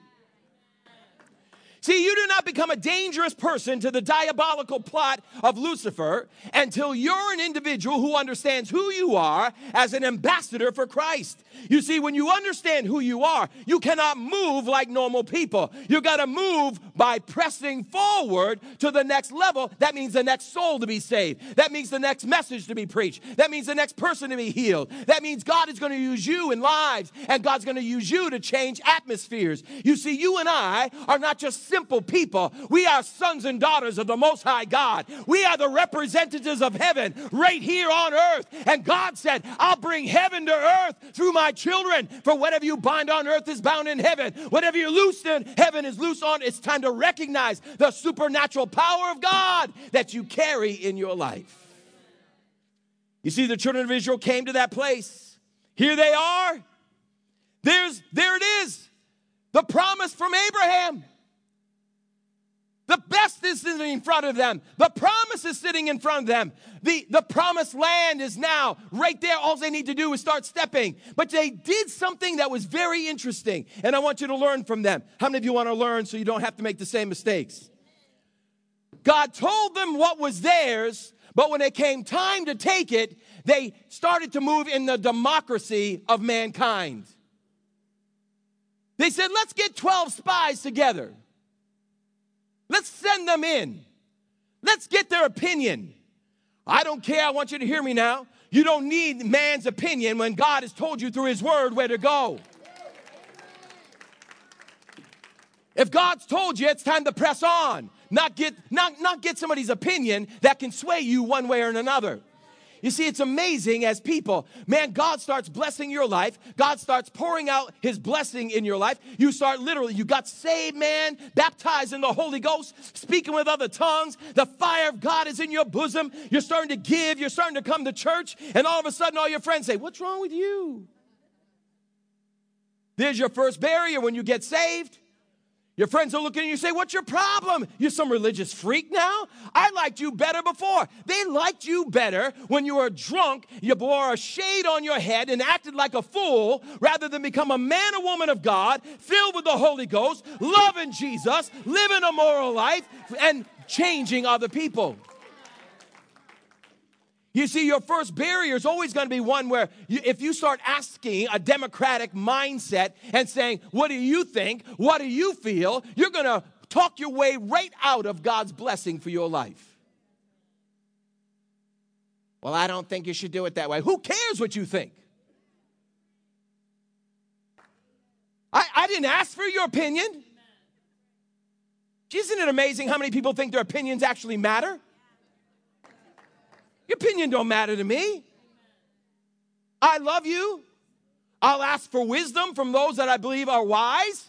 See, you do not become a dangerous person to the diabolical plot of Lucifer until you're an individual who understands who you are as an ambassador for Christ. You see, when you understand who you are, you cannot move like normal people. You got to move by pressing forward to the next level. That means the next soul to be saved. That means the next message to be preached. That means the next person to be healed. That means God is going to use you in lives, and God's going to use you to change atmospheres. You see, you and I are not just simple people. We are sons and daughters of the Most High God. We are the representatives of heaven right here on earth. And God said, I'll bring heaven to earth through my children. For whatever you bind on earth is bound in heaven. Whatever you loose in heaven is loose on. It's time to recognize the supernatural power of God that you carry in your life. You see, the children of Israel came to that place. Here they are. There it is. The promise from Abraham. The best is sitting in front of them. The promise is sitting in front of them. The promised land is now right there. All they need to do is start stepping. But they did something that was very interesting, and I want you to learn from them. How many of you want to learn so you don't have to make the same mistakes? God told them what was theirs, but when it came time to take it, they started to move in the democracy of mankind. They said, let's get 12 spies together. Let's send them in. Let's get their opinion. I don't care. I want you to hear me now. You don't need man's opinion when God has told you through his word where to go. If God's told you, it's time to press on. Not get somebody's opinion that can sway you one way or another. You see, it's amazing as people, man, God starts blessing your life. God starts pouring out his blessing in your life. You start literally, you got saved, man, baptized in the Holy Ghost, speaking with other tongues. The fire of God is in your bosom. You're starting to give. You're starting to come to church. And all of a sudden, all your friends say, what's wrong with you? There's your first barrier when you get saved. Your friends are looking at you and say, what's your problem? You're some religious freak now? I liked you better before. They liked you better when you were drunk, you wore a shade on your head and acted like a fool rather than become a man or woman of God, filled with the Holy Ghost, loving Jesus, living a moral life, and changing other people. You see, your first barrier is always going to be one where if you start asking a democratic mindset and saying, what do you think? What do you feel? You're going to talk your way right out of God's blessing for your life. Well, I don't think you should do it that way. Who cares what you think? I didn't ask for your opinion. Isn't it amazing how many people think their opinions actually matter? Your opinion don't matter to me. I love you. I'll ask for wisdom from those that I believe are wise.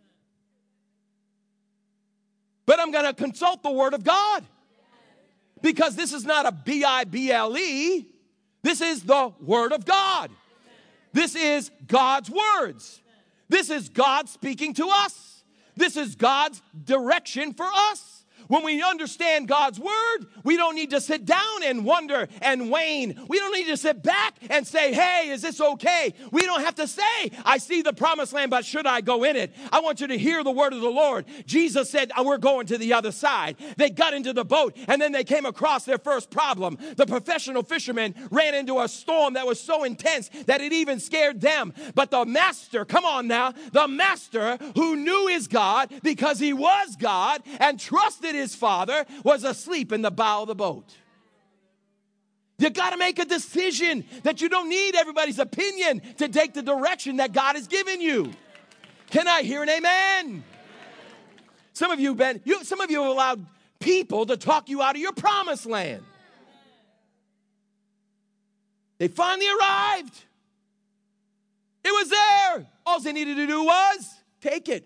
But I'm going to consult the Word of God. Because this is not a Bible. This is the Word of God. This is God's words. This is God speaking to us. This is God's direction for us. When we understand God's word, we don't need to sit down and wonder and wane. We don't need to sit back and say, hey, is this okay? We don't have to say, I see the promised land, but should I go in it? I want you to hear the word of the Lord. Jesus said, we're going to the other side. They got into the boat, and then they came across their first problem. The professional fishermen ran into a storm that was so intense that it even scared them. But the master, come on now, the master who knew his God because he was God and trusted his Father, was asleep in the bow of the boat. You got to make a decision that you don't need everybody's opinion to take the direction that God has given you. Can I hear an amen? Some of you have allowed people to talk you out of your promised land. They finally arrived. It was there. All they needed to do was take it.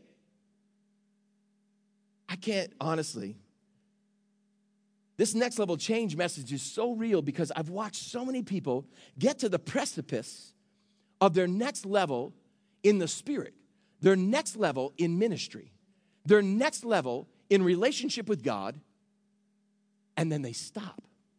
I can't, honestly. This next level change message is so real because I've watched so many people get to the precipice of their next level in the spirit, their next level in ministry, their next level in relationship with God, and then they stop.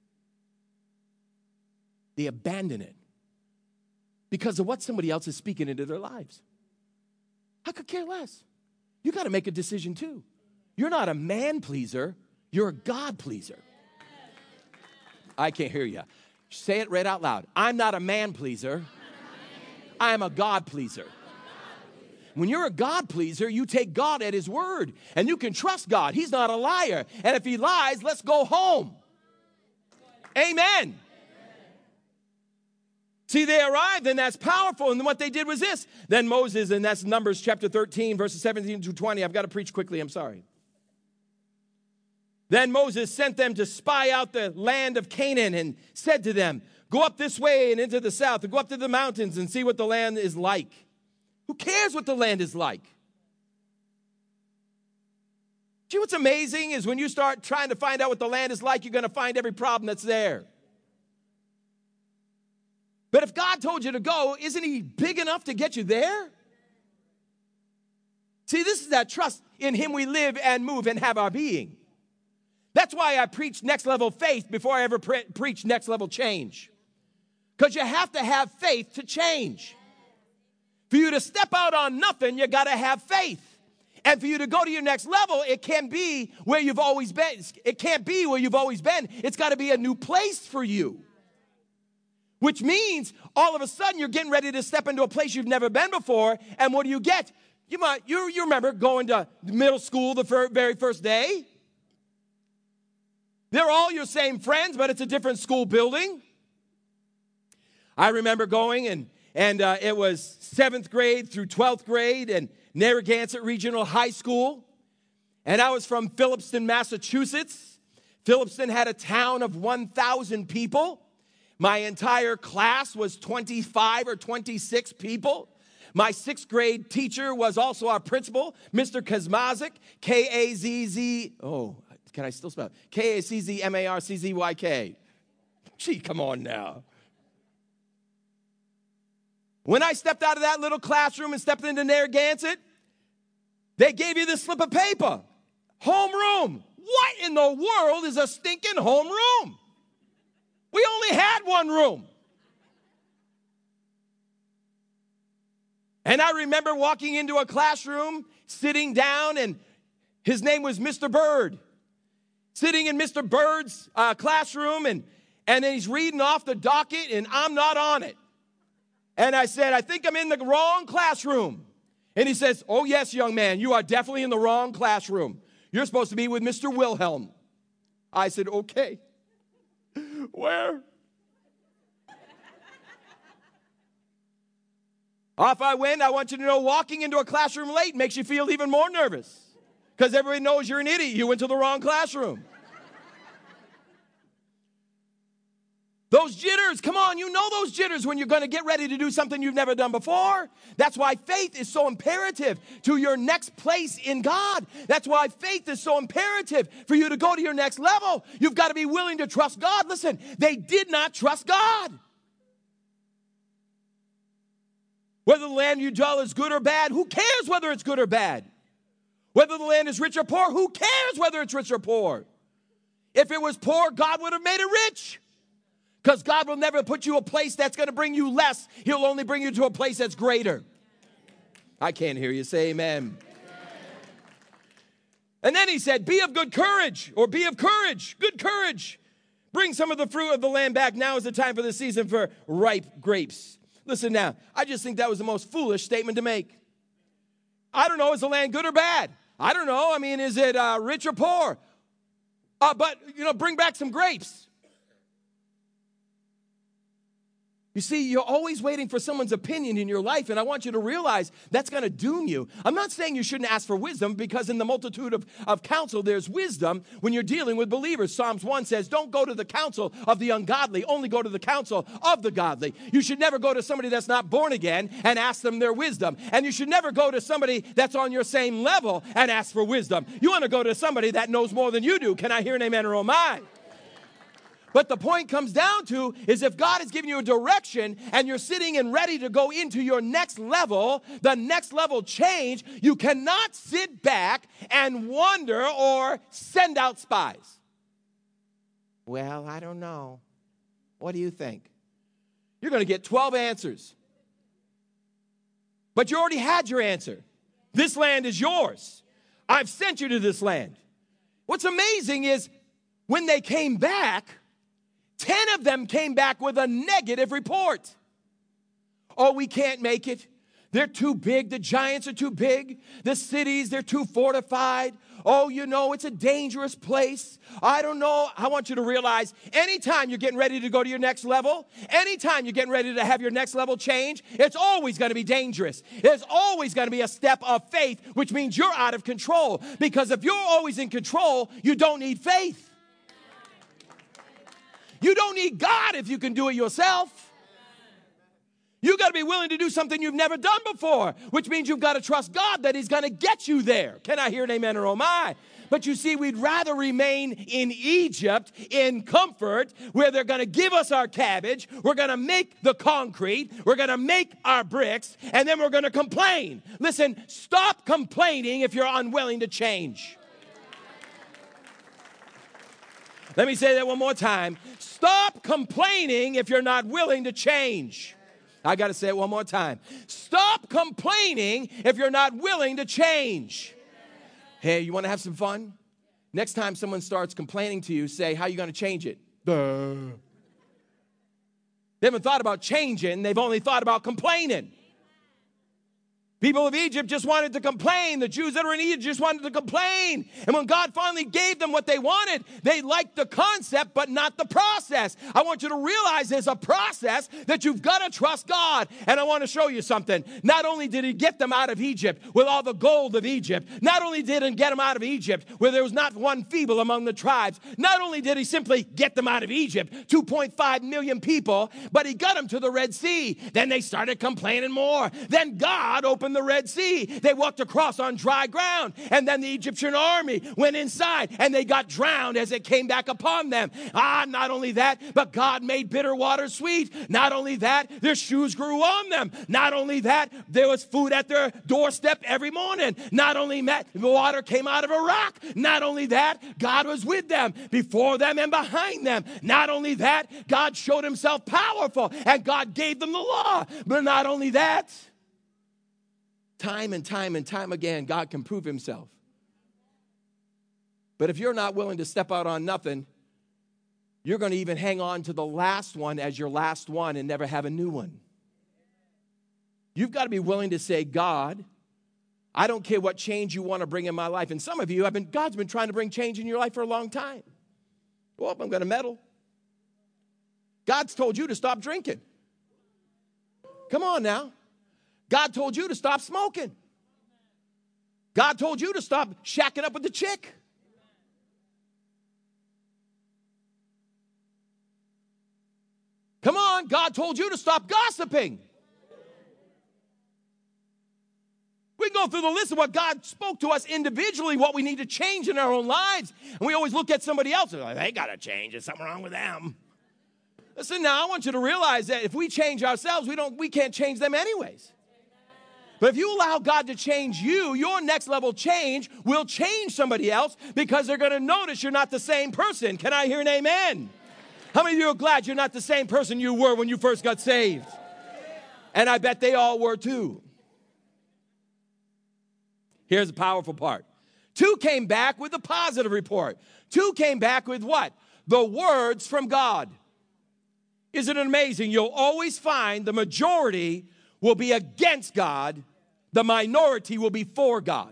They abandon it because of what somebody else is speaking into their lives. I could care less. You got to make a decision too. You're not a man pleaser, you're a God pleaser. I can't hear you. Say it right out loud. I'm not a man pleaser. I am a God pleaser. When you're a God pleaser, you take God at his word, and you can trust God. He's not a liar. And if he lies, let's go home. Amen. See, they arrived, and that's powerful. And what they did was this. Then Moses, and that's Numbers chapter 13, verses 17 to 20. I've got to preach quickly. I'm sorry. Then Moses sent them to spy out the land of Canaan and said to them, go up this way and into the south, and go up to the mountains and see what the land is like. Who cares what the land is like? See, what's amazing is when you start trying to find out what the land is like, you're going to find every problem that's there. But if God told you to go, isn't he big enough to get you there? See, this is that trust in him we live and move and have our being. That's why I preach next level faith before I ever preach next level change. Because you have to have faith to change. For you to step out on nothing, you got to have faith. And for you to go to your next level, it can't be where you've always been. It can't be where you've always been. It's got to be a new place for you. Which means all of a sudden you're getting ready to step into a place you've never been before. And what do you get? You remember going to middle school the very first day. They're all your same friends, but it's a different school building. I remember going, and it was 7th grade through 12th grade in Narragansett Regional High School. And I was from Phillipston, Massachusetts. Phillipston had a town of 1,000 people. My entire class was 25 or 26 people. My 6th grade teacher was also our principal, Mr. Kazmazik, K-A-Z-Z, can I still spell it? K-A-C-Z-M-A-R-C-Z-Y-K. Gee, come on now. When I stepped out of that little classroom and stepped into Narragansett, they gave you this slip of paper. Homeroom. What in the world is a stinking homeroom? We only had one room. And I remember walking into a classroom, sitting down, and his name was Mr. Bird. Sitting in Mr. Bird's classroom, and then he's reading off the docket, and I'm not on it. And I said, I think I'm in the wrong classroom. And he says, oh, yes, young man, you are definitely in the wrong classroom. You're supposed to be with Mr. Wilhelm. I said, okay. Where? Off I went. I want you to know walking into a classroom late makes you feel even more nervous. Because everybody knows you're an idiot. You went to the wrong classroom. Those jitters, come on, you know those jitters when you're going to get ready to do something you've never done before. That's why faith is so imperative to your next place in God. That's why faith is so imperative for you to go to your next level. You've got to be willing to trust God. Listen, they did not trust God. Whether the land you dwell is good or bad, who cares whether it's good or bad? Whether the land is rich or poor, who cares whether it's rich or poor? If it was poor, God would have made it rich. Because God will never put you a place that's going to bring you less. He'll only bring you to a place that's greater. I can't hear you say amen. And then he said, be of good courage, or be of courage, good courage. Bring some of the fruit of the land back. Now is the time for the season for ripe grapes. Listen now, I just think that was the most foolish statement to make. I don't know, is the land good or bad? I don't know. I mean, is it rich or poor? But, bring back some grapes. You see, you're always waiting for someone's opinion in your life, and I want you to realize that's going to doom you. I'm not saying you shouldn't ask for wisdom, because in the multitude of counsel, there's wisdom when you're dealing with believers. Psalms 1 says, don't go to the counsel of the ungodly, only go to the counsel of the godly. You should never go to somebody that's not born again and ask them their wisdom. And you should never go to somebody that's on your same level and ask for wisdom. You want to go to somebody that knows more than you do. Can I hear an amen or oh my? But the point comes down to is if God has given you a direction and you're sitting and ready to go into your next level, the next level change, you cannot sit back and wonder or send out spies. Well, I don't know. What do you think? You're going to get 12 answers. But you already had your answer. This land is yours. I've sent you to this land. What's amazing is when they came back, 10 of them came back with a negative report. Oh, we can't make it. They're too big. The giants are too big. The cities, they're too fortified. Oh, you know, it's a dangerous place. I don't know. I want you to realize anytime you're getting ready to go to your next level, anytime you're getting ready to have your next level change, it's always going to be dangerous. There's always going to be a step of faith, which means you're out of control. Because if you're always in control, you don't need faith. You don't need God if you can do it yourself. You got to be willing to do something you've never done before, which means you've got to trust God that he's going to get you there. Can I hear an amen or oh my? But you see, we'd rather remain in Egypt in comfort where they're going to give us our cabbage, we're going to make the concrete, we're going to make our bricks, and then we're going to complain. Listen, stop complaining if you're unwilling to change. Let me say that one more time. Stop complaining if you're not willing to change. I got to say it one more time. Stop complaining if you're not willing to change. Hey, you want to have some fun? Next time someone starts complaining to you, say, how are you going to change it? They haven't thought about changing. They've only thought about complaining. People of Egypt just wanted to complain. The Jews that were in Egypt just wanted to complain. And when God finally gave them what they wanted, they liked the concept, but not the process. I want you to realize there's a process that you've got to trust God. And I want to show you something. Not only did he get them out of Egypt with all the gold of Egypt, not only did he get them out of Egypt where there was not one feeble among the tribes, not only did he simply get them out of Egypt, 2.5 million people, but he got them to the Red Sea. Then they started complaining more. Then God opened the Red Sea. They walked across on dry ground, and then the Egyptian army went inside and they got drowned as it came back upon them. Not only that, but God made bitter water sweet. Not only that, their shoes grew on them. Not only that, there was food at their doorstep every morning. Not only that, the water came out of a rock. Not only that, God was with them, before them and behind them. Not only that, God showed himself powerful and God gave them the law. But not only that, time and time again, God can prove himself. But if you're not willing to step out on nothing, you're going to even hang on to the last one as your last one and never have a new one. You've got to be willing to say, God, I don't care what change you want to bring in my life. And some of you, God's been trying to bring change in your life for a long time. Well, I'm going to meddle. God's told you to stop drinking. Come on now. God told you to stop smoking. God told you to stop shacking up with the chick. Come on, God told you to stop gossiping. We go through the list of what God spoke to us individually, what we need to change in our own lives. And we always look at somebody else and like, they got to change. There's something wrong with them. Listen, now I want you to realize that if we change ourselves, we can't change them anyways. But if you allow God to change you, your next level change will change somebody else because they're going to notice you're not the same person. Can I hear an amen? How many of you are glad you're not the same person you were when you first got saved? And I bet they all were too. Here's the powerful part. 2 came back with a positive report. 2 came back with what? The words from God. Isn't it amazing? You'll always find the majority will be against God, the minority will be for God.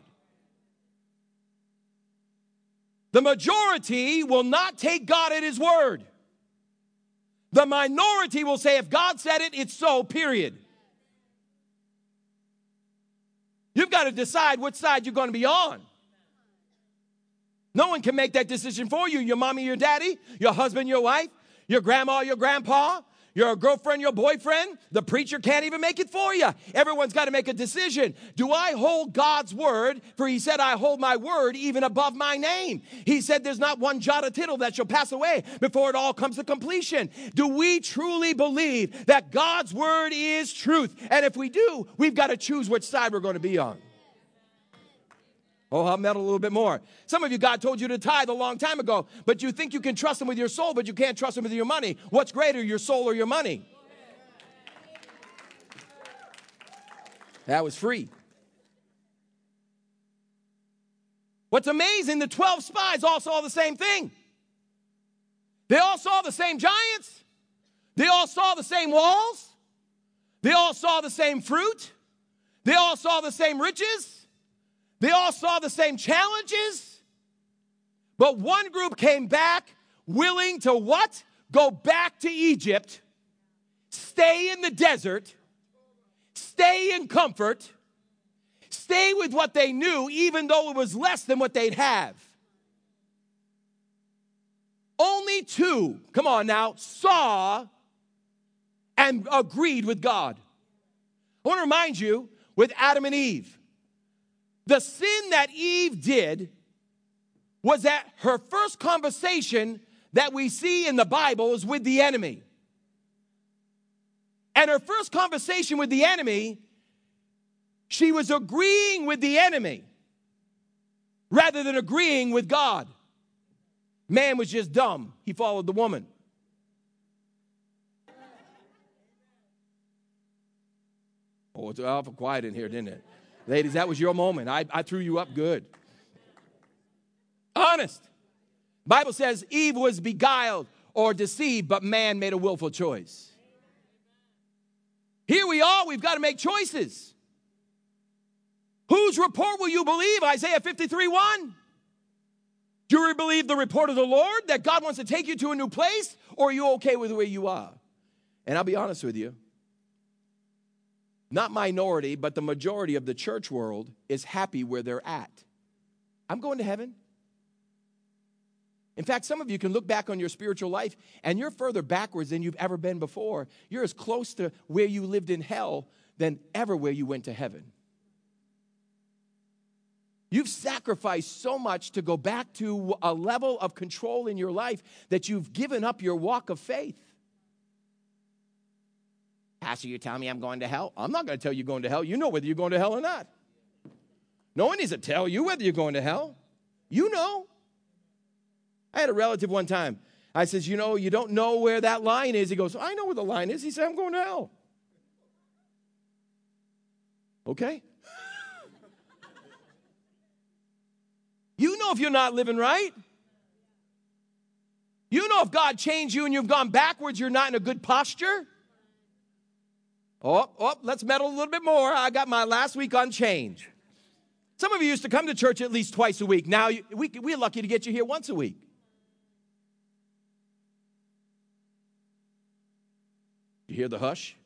The majority will not take God at his word. The minority will say, if God said it, it's so, period. You've got to decide which side you're going to be on. No one can make that decision for you. Your mommy, your daddy, your husband, your wife, your grandma, your grandpa, your girlfriend, your boyfriend. The preacher can't even make it for you. Everyone's got to make a decision. Do I hold God's word? For he said, I hold my word even above my name. He said, there's not one jot or tittle that shall pass away before it all comes to completion. Do we truly believe that God's word is truth? And if we do, we've got to choose which side we're going to be on. Oh, I'll meddle a little bit more. Some of you, God told you to tithe a long time ago, but you think you can trust him with your soul, but you can't trust him with your money. What's greater, your soul or your money? That was free. What's amazing, the 12 spies all saw the same thing. They all saw the same giants. They all saw the same walls. They all saw the same fruit. They all saw the same riches. They all saw the same challenges, but one group came back willing to what? Go back to Egypt, stay in the desert, stay in comfort, stay with what they knew, even though it was less than what they'd have. Only two, come on now, saw and agreed with God. I want to remind you, with Adam and Eve, the sin that Eve did was that her first conversation that we see in the Bible is with the enemy. And her first conversation with the enemy, she was agreeing with the enemy rather than agreeing with God. Man was just dumb. He followed the woman. Oh, it's awful quiet in here, didn't it? Ladies, that was your moment. I threw you up good. Honest. Bible says Eve was beguiled or deceived, but man made a willful choice. Here we are. We've got to make choices. Whose report will you believe? Isaiah 53:1. Do you believe the report of the Lord that God wants to take you to a new place, or are you okay with the way you are? And I'll be honest with you. Not minority, but the majority of the church world is happy where they're at. I'm going to heaven. In fact, some of you can look back on your spiritual life and you're further backwards than you've ever been before. You're as close to where you lived in hell than ever where you went to heaven. You've sacrificed so much to go back to a level of control in your life that you've given up your walk of faith. Pastor, you're telling me I'm going to hell? I'm not going to tell you you're going to hell. You know whether you're going to hell or not. No one needs to tell you whether you're going to hell. You know. I had a relative one time. I says, you know, you don't know where that line is. He goes, I know where the line is. He said, I'm going to hell. Okay. You know if you're not living right. You know if God changed you and you've gone backwards, you're not in a good posture. Let's meddle a little bit more. I got my last week on change. Some of you used to come to church at least twice a week. Now, we're lucky to get you here once a week. You hear the hush?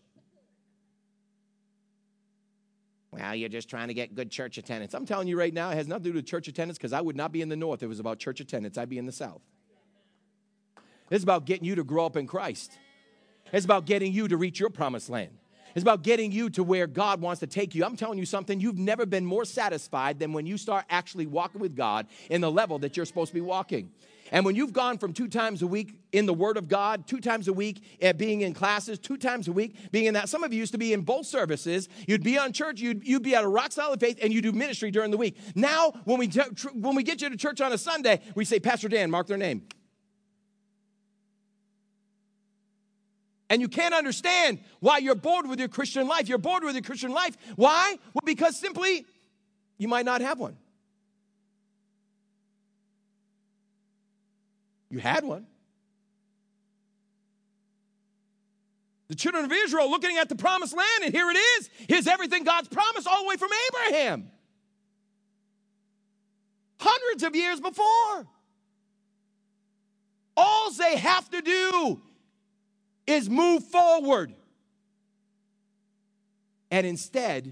Well, you're just trying to get good church attendance. I'm telling you right now, it has nothing to do with church attendance because I would not be in the north if it was about church attendance. I'd be in the south. It's about getting you to grow up in Christ. It's about getting you to reach your promised land. It's about getting you to where God wants to take you. I'm telling you something, you've never been more satisfied than when you start actually walking with God in the level that you're supposed to be walking. And when you've gone from 2 times a week in the Word of God, 2 times a week being in classes, 2 times a week being in that. Some of you used to be in both services. You'd be on church, you'd be at a rock solid faith, and you do ministry during the week. Now, when we get you to church on a Sunday, we say, Pastor Dan, mark their name. And you can't understand why you're bored with your Christian life. You're bored with your Christian life. Why? Well, because simply, you might not have one. You had one. The children of Israel looking at the promised land, and here it is. Here's everything God's promised all the way from Abraham. Hundreds of years before. All they have to do is move forward. And instead,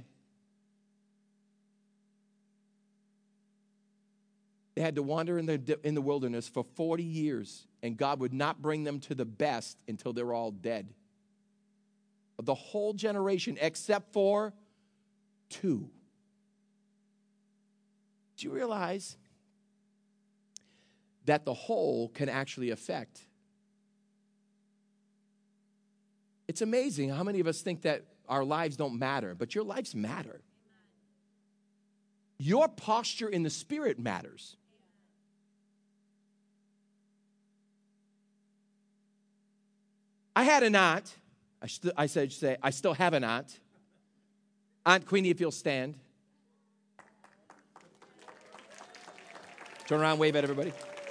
they had to wander in the wilderness for 40 years, and God would not bring them to the best until they were all dead. The whole generation, except for 2. Do you realize that the whole can actually affect? It's amazing how many of us think that our lives don't matter, but your lives matter. Your posture in the Spirit matters. I had an aunt. I still have an aunt. Aunt Queenie, if you'll stand. Turn around, wave at everybody.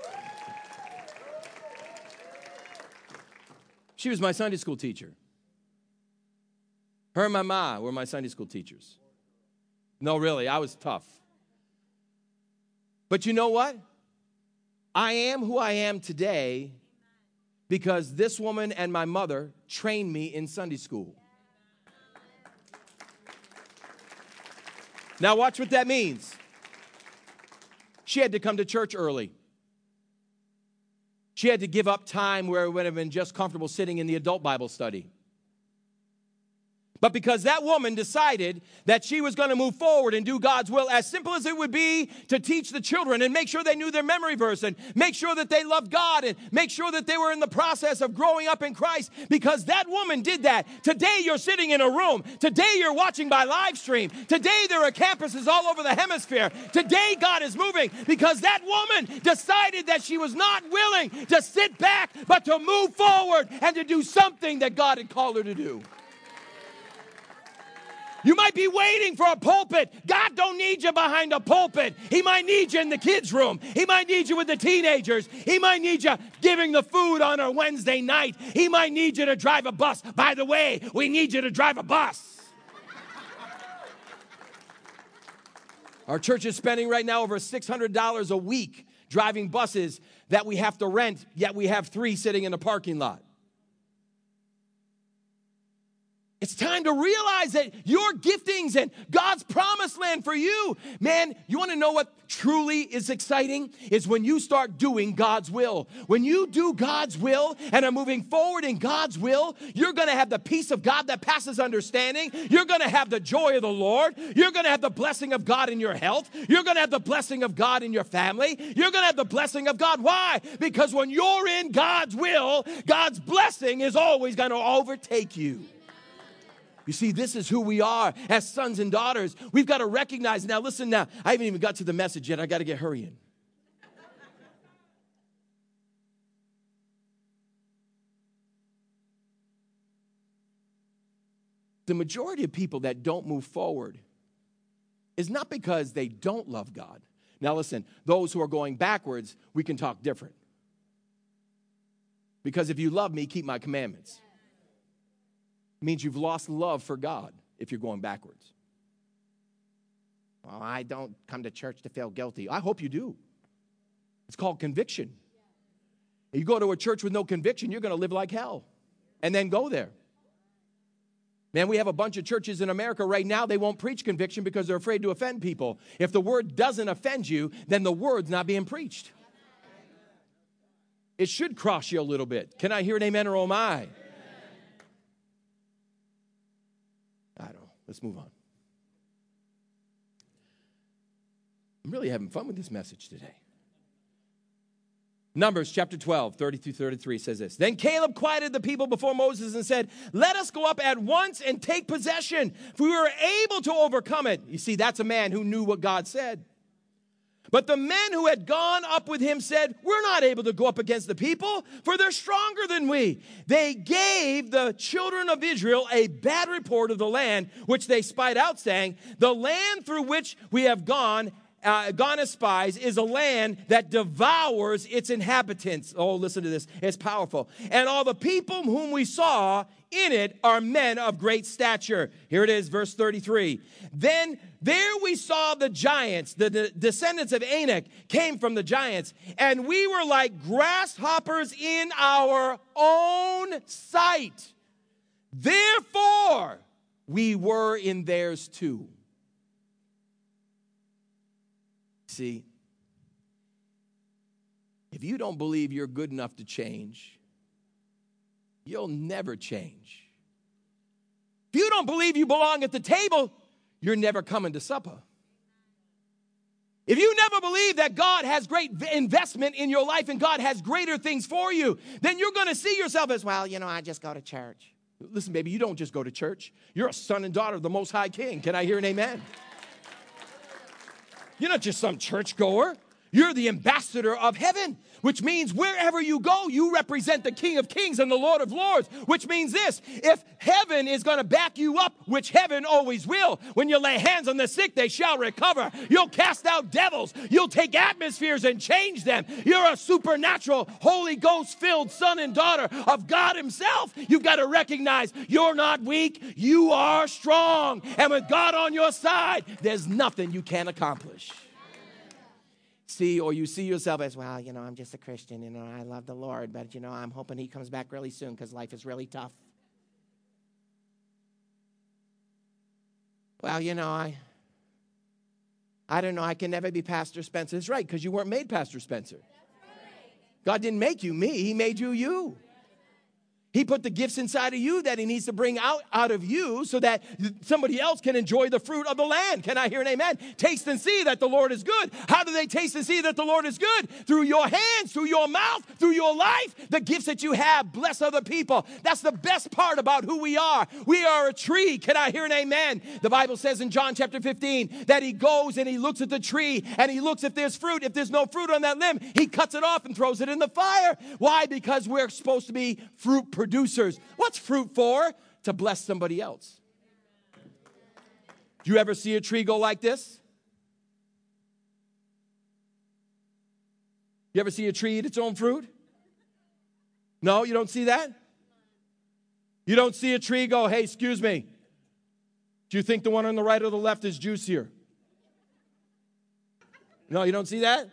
She was my Sunday school teacher. Her and my ma were my Sunday school teachers. No, really, I was tough. But you know what? I am who I am today because this woman and my mother trained me in Sunday school. Now watch what that means. She had to come to church early. She had to give up time where it would have been just comfortable sitting in the adult Bible study. But because that woman decided that she was going to move forward and do God's will, as simple as it would be to teach the children and make sure they knew their memory verse and make sure that they loved God and make sure that they were in the process of growing up in Christ, because that woman did that. Today you're sitting in a room. Today you're watching by live stream. Today there are campuses all over the hemisphere. Today God is moving because that woman decided that she was not willing to sit back, but to move forward and to do something that God had called her to do. You might be waiting for a pulpit. God don't need you behind a pulpit. He might need you in the kids' room. He might need you with the teenagers. He might need you giving the food on a Wednesday night. He might need you to drive a bus. By the way, we need you to drive a bus. Our church is spending right now over $600 a week driving buses that we have to rent, yet we have 3 sitting in the parking lot. It's time to realize that your giftings and God's promised land for you, man, you want to know what truly is exciting? Is when you start doing God's will. When you do God's will and are moving forward in God's will, you're going to have the peace of God that passes understanding. You're going to have the joy of the Lord. You're going to have the blessing of God in your health. You're going to have the blessing of God in your family. You're going to have the blessing of God. Why? Because when you're in God's will, God's blessing is always going to overtake you. You see, this is who we are as sons and daughters. We've got to recognize. Now, listen now. I haven't even got to the message yet. I got to get hurrying. The majority of people that don't move forward is not because they don't love God. Now, listen, those who are going backwards, we can talk different. Because if you love me, keep my commandments. Means you've lost love for God if you're going backwards. Well, I don't come to church to feel guilty. I hope you do. It's called conviction. If you go to a church with no conviction, you're going to live like hell and then go there. Man, we have a bunch of churches in America right now, they won't preach conviction because they're afraid to offend people. If the word doesn't offend you, then the word's not being preached. It should cross you a little bit. Can I hear an amen or oh my? Let's move on. I'm really having fun with this message today. Numbers chapter 12, 30-33 says this. Then Caleb quieted the people before Moses and said, let us go up at once and take possession, for we were able to overcome it. You see, that's a man who knew what God said. But the men who had gone up with him said, we're not able to go up against the people, for they're stronger than we. They gave the children of Israel a bad report of the land, which they spied out, saying, the land through which we have gone as spies is a land that devours its inhabitants. Oh, listen to this. It's powerful. And all the people whom we saw in it are men of great stature. Here it is, verse 33. Then there we saw the giants, the descendants of Anak came from the giants, and we were like grasshoppers in our own sight. Therefore, we were in theirs too. See, if you don't believe you're good enough to change, you'll never change. If you don't believe you belong at the table, you're never coming to supper. If you never believe that God has great investment in your life and God has greater things for you, then you're going to see yourself as, well, I just go to church. Listen, baby, you don't just go to church. You're a son and daughter of the Most High King. Can I hear an amen? You're not just some churchgoer. You're the ambassador of heaven, which means wherever you go, you represent the King of Kings and the Lord of Lords, which means this: if heaven is going to back you up, which heaven always will, when you lay hands on the sick, they shall recover. You'll cast out devils. You'll take atmospheres and change them. You're a supernatural, Holy Ghost-filled son and daughter of God himself. You've got to recognize you're not weak. You are strong. And with God on your side, there's nothing you can't accomplish. See, or you see yourself as, well, I'm just a Christian, I love the Lord, but, I'm hoping he comes back really soon because life is really tough. Well, I don't know, I can never be Pastor Spencer. That's right, because you weren't made Pastor Spencer. God didn't make you me, he made you you. He put the gifts inside of you that he needs to bring out of you so that somebody else can enjoy the fruit of the land. Can I hear an amen? Taste and see that the Lord is good. How do they taste and see that the Lord is good? Through your hands, through your mouth, through your life. The gifts that you have bless other people. That's the best part about who we are. We are a tree. Can I hear an amen? The Bible says in John chapter 15 that he goes and he looks at the tree and he looks if there's fruit. If there's no fruit on that limb, he cuts it off and throws it in the fire. Why? Because we're supposed to be fruit producers. What's fruit for? To bless somebody else. Do you ever see a tree go like this? You ever see a tree eat its own fruit? No, you don't see that? You don't see a tree go, hey, excuse me. Do you think the one on the right or the left is juicier? No, you don't see that?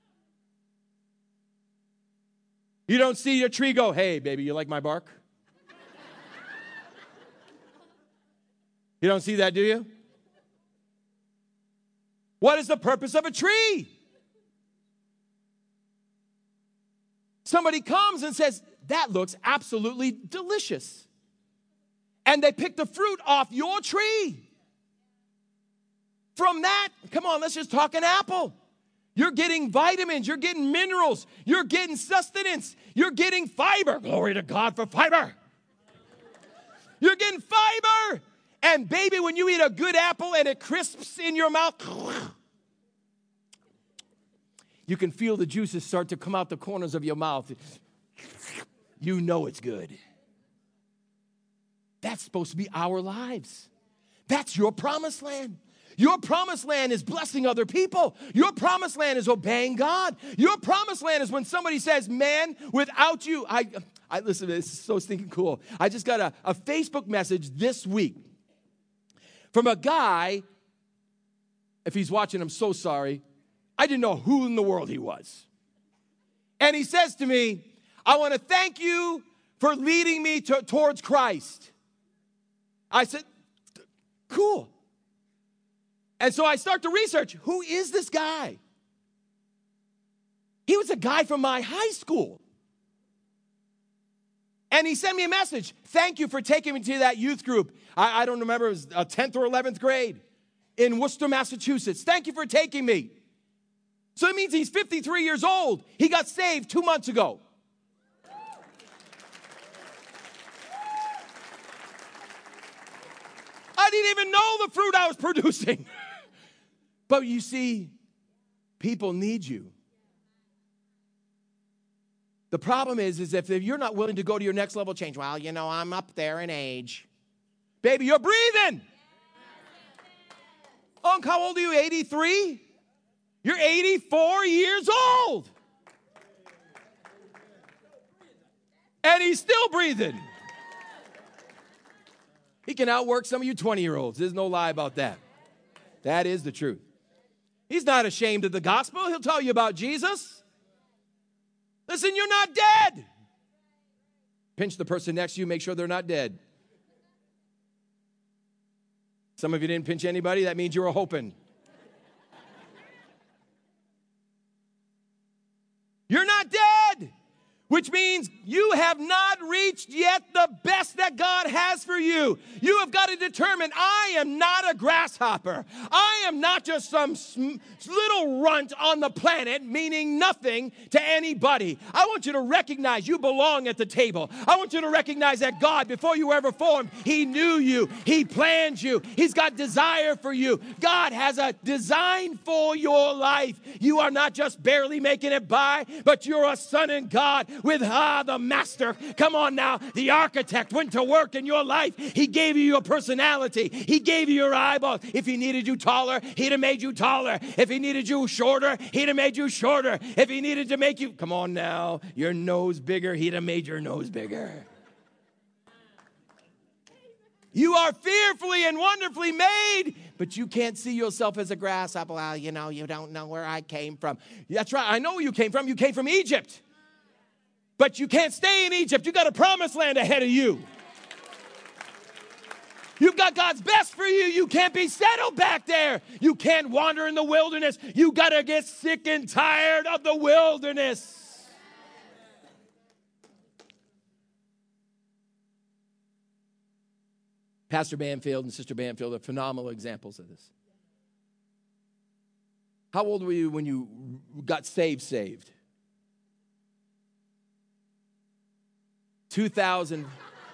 You don't see a tree go, hey, baby, you like my bark? You don't see that, do you? What is the purpose of a tree? Somebody comes and says, that looks absolutely delicious. And they pick the fruit off your tree. From that, come on, let's just talk an apple. You're getting vitamins. You're getting minerals. You're getting sustenance. You're getting fiber. Glory to God for fiber. You're getting fiber. And baby, when you eat a good apple and it crisps in your mouth, you can feel the juices start to come out the corners of your mouth. You know it's good. That's supposed to be our lives. That's your promised land. Your promised land is blessing other people. Your promised land is obeying God. Your promised land is when somebody says, man, without you, I listen, this is so stinking cool. I just got a Facebook message this week from a guy. If he's watching, I'm so sorry. I didn't know who in the world he was. And he says to me, I want to thank you for leading me towards Christ. I said, cool. And so I start to research, who is this guy? He was a guy from my high school. And he sent me a message. Thank you for taking me to that youth group. I don't remember, it was 10th or 11th grade in Worcester, Massachusetts. Thank you for taking me. So it means he's 53 years old. He got saved 2 months ago. I didn't even know the fruit I was producing. But you see, people need you. The problem is if you're not willing to go to your next level change, well, I'm up there in age. Baby, you're breathing. Unc, how old are you, 83? You're 84 years old. And he's still breathing. He can outwork some of you 20-year-olds. There's no lie about that. That is the truth. He's not ashamed of the gospel. He'll tell you about Jesus. Listen, you're not dead. Pinch the person next to you, make sure they're not dead. Some of you didn't pinch anybody. That means you were hoping. You're not dead, which means you have not reached yet the best that God has for you. You have got to determine, I am not a grasshopper. I am not just some little runt on the planet, meaning nothing to anybody. I want you to recognize you belong at the table. I want you to recognize that God, before you were ever formed, He knew you. He planned you. He's got desire for you. God has a design for your life. You are not just barely making it by, but you're a son in God with the master. Come on now. The architect went to work in your life. He gave you your personality. He gave you your eyeballs. If He needed you taller, He'd have made you taller. If He needed you shorter, He'd have made you shorter. If He needed to make you, come on now, your nose bigger, He'd have made your nose bigger. You are fearfully and wonderfully made, but you can't see yourself as a grasshopper. Well, you know, you don't know where I came from. That's right. I know where you came from. You came from Egypt. But you can't stay in Egypt. You got a promised land ahead of you. You've got God's best for you. You can't be settled back there. You can't wander in the wilderness. You got to get sick and tired of the wilderness. Pastor Banfield and Sister Banfield are phenomenal examples of this. How old were you when you got saved? 2000.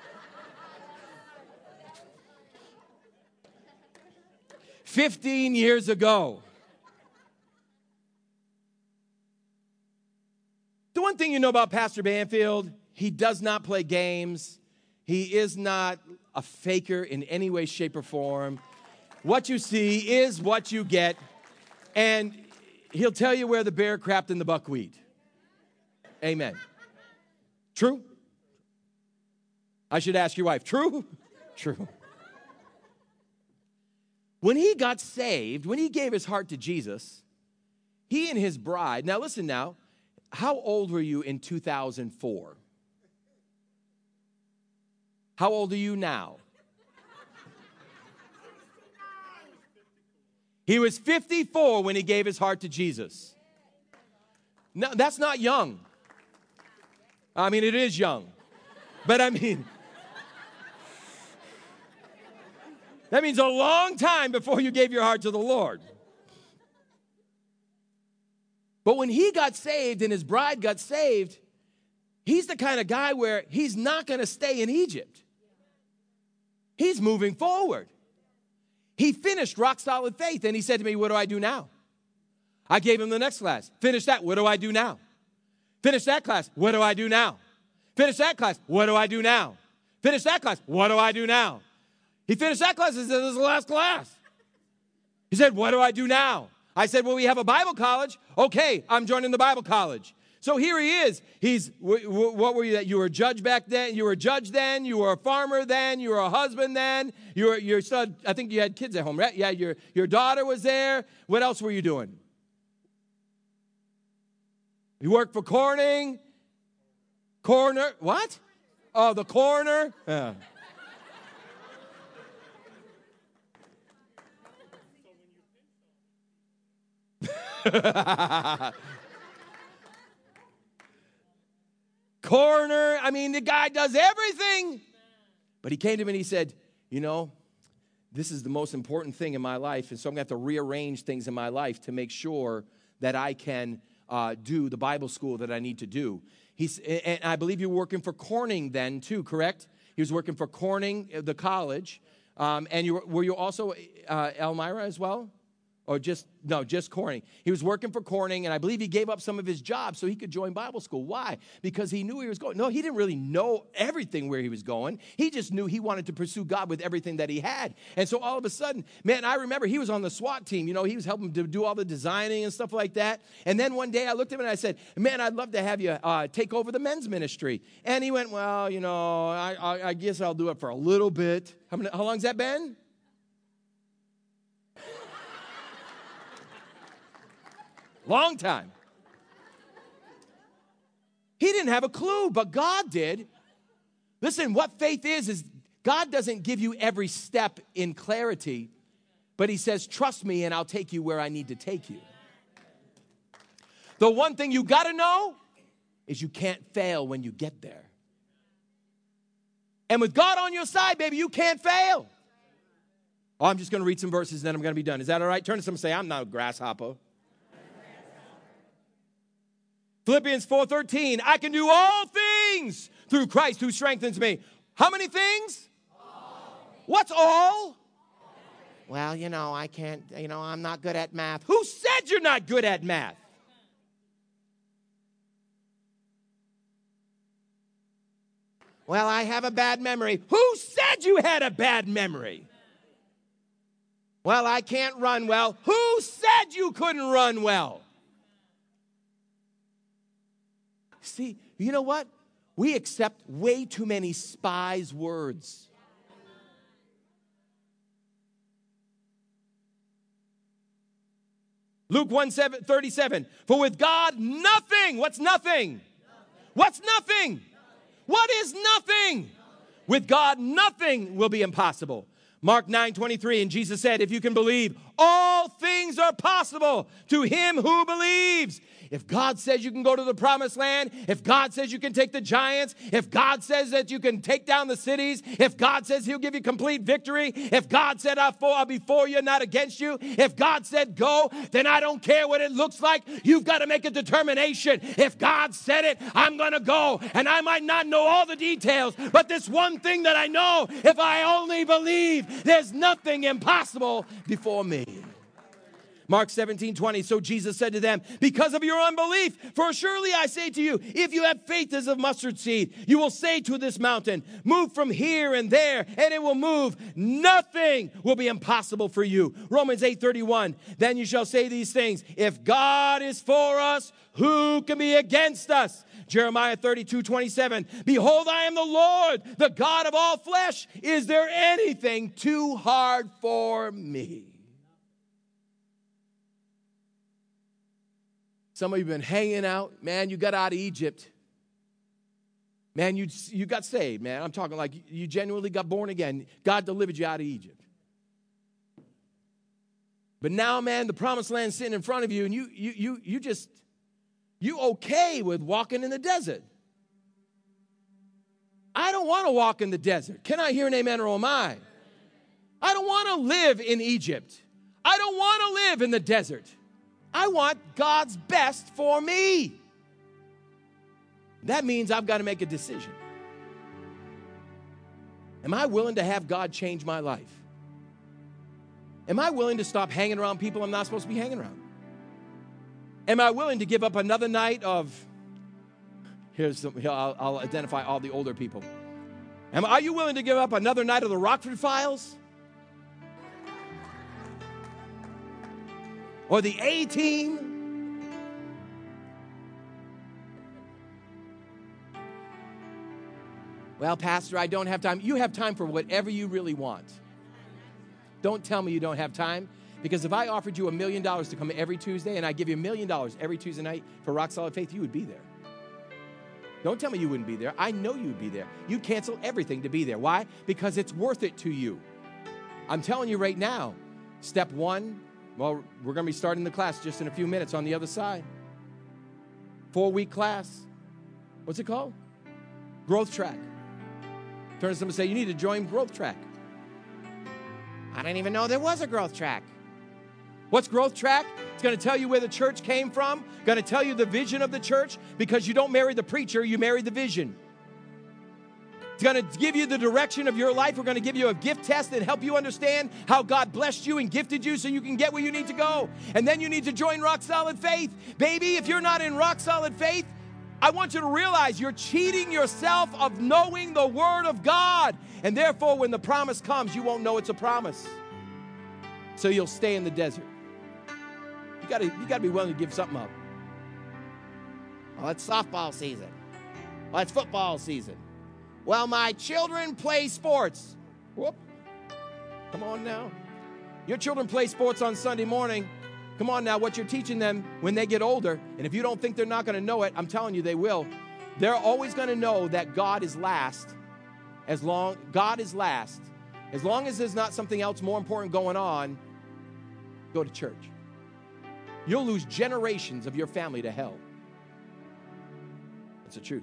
15 years ago. The one thing you know about Pastor Banfield, he does not play games. He is not a faker in any way, shape, or form. What you see is what you get. And he'll tell you where the bear crapped in the buckwheat. Amen. True? I should ask your wife, true? True. When he got saved, when he gave his heart to Jesus, he and his bride, now listen now, how old were you in 2004? How old are you now? He was 54 when he gave his heart to Jesus. No, that's not young. I mean, it is young. But I mean, that means a long time before you gave your heart to the Lord. But when he got saved and his bride got saved, he's the kind of guy where he's not going to stay in Egypt. He's moving forward. He finished Rock Solid Faith, and he said to me, what do I do now? I gave him the next class. Finish that. What do I do now? Finish that class. What do I do now? Finish that class. What do I do now? Finish that class. What do I do now? He finished that class and said, this is the last class. He said, what do I do now? I said, well, we have a Bible college. Okay, I'm joining the Bible college. So here he is. What were you? You were a judge back then. You were a judge then. You were a farmer then. You were a husband then. You're still, I think you had kids at home, right? Yeah, your daughter was there. What else were you doing? You worked for Corning. Corner, what? Oh, the corner. Yeah. Corner. I mean, the guy does everything. But he came to me and he said, you know, this is the most important thing in my life, and so I'm going to have to rearrange things in my life to make sure that I can do the Bible school that I need to do. And I believe you were working for Corning then too, correct? He was working for Corning, the college. And were you also Elmira as well? just Corning. He was working for Corning, and I believe he gave up some of his job so he could join Bible school. Why? Because he knew he was going. No, he didn't really know everything where he was going. He just knew he wanted to pursue God with everything that he had. And so all of a sudden, man, I remember he was on the SWAT team. You know, he was helping to do all the designing and stuff like that. And then one day I looked at him and I said, man, I'd love to have you take over the men's ministry. And he went, well, you know, I guess I'll do it for a little bit. How long's that been? Long time. He didn't have a clue, but God did. Listen, what faith is God doesn't give you every step in clarity, but he says, trust me and I'll take you where I need to take you. The one thing you got to know is you can't fail when you get there. And with God on your side, baby, you can't fail. Oh, I'm just going to read some verses and then I'm going to be done. Is that all right? Turn to someone and say, I'm not a grasshopper. Philippians 4:13, I can do all things through Christ who strengthens me. How many things? All. What's all? Well, you know, I can't, I'm not good at math. Who said you're not good at math? Well, I have a bad memory. Who said you had a bad memory? Well, I can't run well. Who said you couldn't run well? See, you know what? We accept way too many spies' words. Luke 1:37. For with God, nothing. What's nothing? What's nothing? What is nothing? With God, nothing will be impossible. Mark 9:23, and Jesus said, if you can believe, all things are possible to him who believes. If God says you can go to the promised land, if God says you can take the giants, if God says that you can take down the cities, if God says he'll give you complete victory, if God said I'll be for you, not against you, if God said go, then I don't care what it looks like. You've got to make a determination. If God said it, I'm going to go. And I might not know all the details, but this one thing that I know, if I only believe, there's nothing impossible before me. Mark 17:20, so Jesus said to them, because of your unbelief, for surely I say to you, if you have faith as of mustard seed, you will say to this mountain, move from here and there, and it will move. Nothing will be impossible for you. Romans 8:31, then you shall say these things, if God is for us, who can be against us? Jeremiah 32:27, behold, I am the Lord, the God of all flesh. Is there anything too hard for me? Some of you have been hanging out. Man, you got out of Egypt. Man, you got saved, man. I'm talking like you genuinely got born again. God delivered you out of Egypt. But now, man, the promised land's sitting in front of you, and you okay with walking in the desert. I don't want to walk in the desert. Can I hear an amen or am I? I don't want to live in Egypt. I don't want to live in the desert. I want God's best for me. That means I've got to make a decision. Am I willing to have God change my life? Am I willing to stop hanging around people I'm not supposed to be hanging around? Am I willing to give up another night of, I'll identify all the older people. Are you willing to give up another night of the Rockford Files? Or the A-Team? Well, Pastor, I don't have time. You have time for whatever you really want. Don't tell me you don't have time, because if I offered you $1 million to come every Tuesday and I give you $1 million every Tuesday night for Rock Solid Faith, you would be there. Don't tell me you wouldn't be there. I know you would be there. You'd cancel everything to be there. Why? Because it's worth it to you. I'm telling you right now, step one, well, we're going to be starting the class just in a few minutes on the other side. 4-week class. What's it called? Growth Track. Turn to someone and say, you need to join Growth Track. I didn't even know there was a Growth Track. What's Growth Track? It's going to tell you where the church came from, going to tell you the vision of the church, because you don't marry the preacher, you marry the vision. It's going to give you the direction of your life. We're going to give you a gift test and help you understand how God blessed you and gifted you so you can get where you need to go. And then you need to join Rock Solid Faith. Baby, if you're not in Rock Solid Faith, I want you to realize you're cheating yourself of knowing the Word of God. And therefore, when the promise comes, you won't know it's a promise. So you'll stay in the desert. You gotta be willing to give something up. Well, it's softball season. Well, it's football season. Well, my children play sports. Whoop. Come on now. Your children play sports on Sunday morning. Come on now, what you're teaching them when they get older, and if you don't think they're not going to know it, I'm telling you they will. They're always going to know that God is last. God is last. As long as there's not something else more important going on, go to church. You'll lose generations of your family to hell. That's the truth.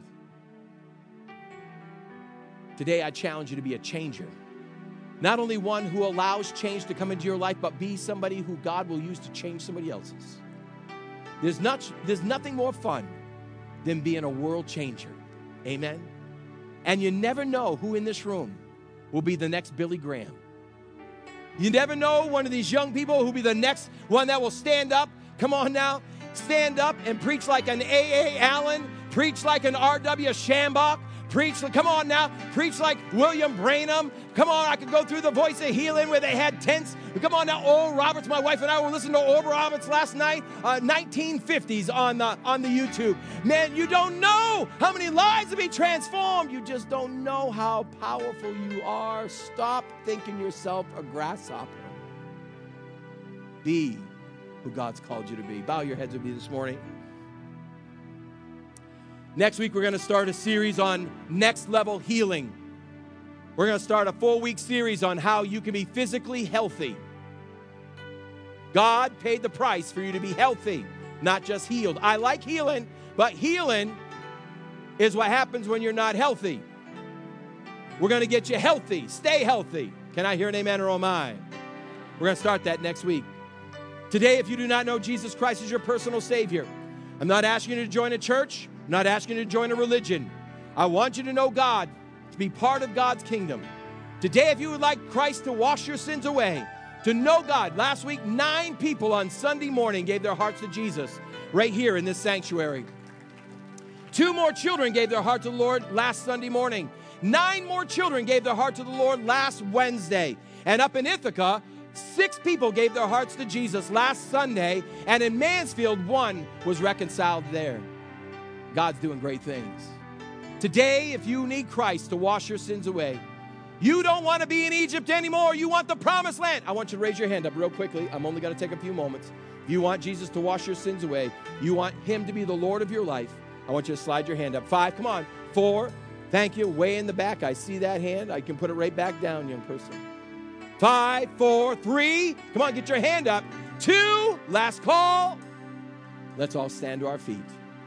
Today, I challenge you to be a changer. Not only one who allows change to come into your life, but be somebody who God will use to change somebody else's. There's nothing more fun than being a world changer. Amen? And you never know who in this room will be the next Billy Graham. You never know one of these young people who will be the next one that will stand up. Come on now. Stand up and preach like an A.A. Allen. Preach like an R.W. Shambach. Come on now, preach like William Branham. Come on, I could go through the Voice of Healing where they had tents. Come on now, Oral Roberts. My wife and I were listening to Oral Roberts last night, 1950s on the YouTube. Man, you don't know how many lives have been transformed. You just don't know how powerful you are. Stop thinking yourself a grasshopper. Be who God's called you to be. Bow your heads with me this morning. Next week, we're going to start a series on next level healing. We're going to start a 4-week series on how you can be physically healthy. God paid the price for you to be healthy, not just healed. I like healing, but healing is what happens when you're not healthy. We're going to get you healthy. Stay healthy. Can I hear an amen or oh my? We're going to start that next week. Today, if you do not know Jesus Christ as your personal Savior, I'm not asking you to join a church. I'm not asking you to join a religion. I want you to know God, to be part of God's kingdom. Today, if you would like Christ to wash your sins away, to know God, last week, 9 people on Sunday morning gave their hearts to Jesus right here in this sanctuary. 2 more children gave their heart to the Lord last Sunday morning. 9 more children gave their heart to the Lord last Wednesday. And up in Ithaca, 6 people gave their hearts to Jesus last Sunday. And in Mansfield, 1 was reconciled there. God's doing great things. Today, if you need Christ to wash your sins away, you don't want to be in Egypt anymore. You want the promised land. I want you to raise your hand up real quickly. I'm only going to take a few moments. If you want Jesus to wash your sins away, you want him to be the Lord of your life, I want you to slide your hand up. 5, come on. 4, thank you. Way in the back, I see that hand. I can put it right back down, young person. 5, 4, 3, come on, get your hand up. 2, last call. Let's all stand to our feet.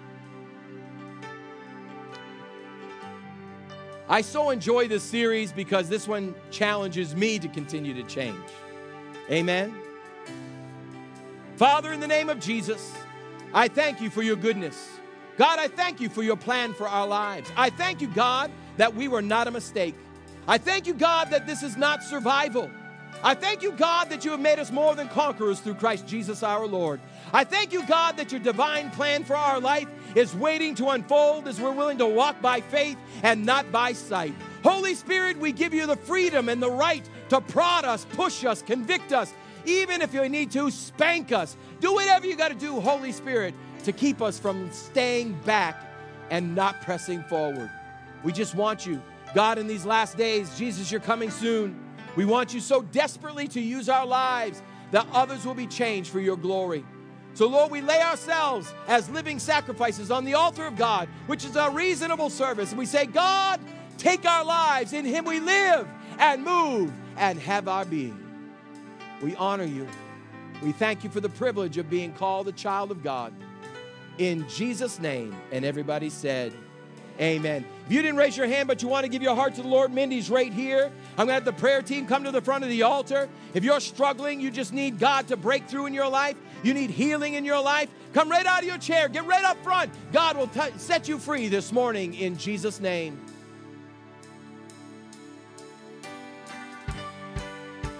I so enjoy this series because this one challenges me to continue to change. Amen. Father, in the name of Jesus, I thank you for your goodness. God, I thank you for your plan for our lives. I thank you, God, that we were not a mistake. I thank you, God, that this is not survival. I thank you, God, that you have made us more than conquerors through Christ Jesus our Lord. I thank you, God, that your divine plan for our life is waiting to unfold as we're willing to walk by faith and not by sight. Holy Spirit, we give you the freedom and the right to prod us, push us, convict us, even if you need to, spank us. Do whatever you got to do, Holy Spirit, to keep us from staying back and not pressing forward. We just want you. God, in these last days, Jesus, you're coming soon. We want you so desperately to use our lives that others will be changed for your glory. So, Lord, we lay ourselves as living sacrifices on the altar of God, which is a reasonable service. And we say, God, take our lives. In him we live and move and have our being. We honor you. We thank you for the privilege of being called a child of God. In Jesus' name. And everybody said, amen. If you didn't raise your hand, but you want to give your heart to the Lord, Mindy's right here. I'm going to have the prayer team come to the front of the altar. If you're struggling, you just need God to break through in your life, you need healing in your life, come right out of your chair. Get right up front. God will set you free this morning in Jesus' name.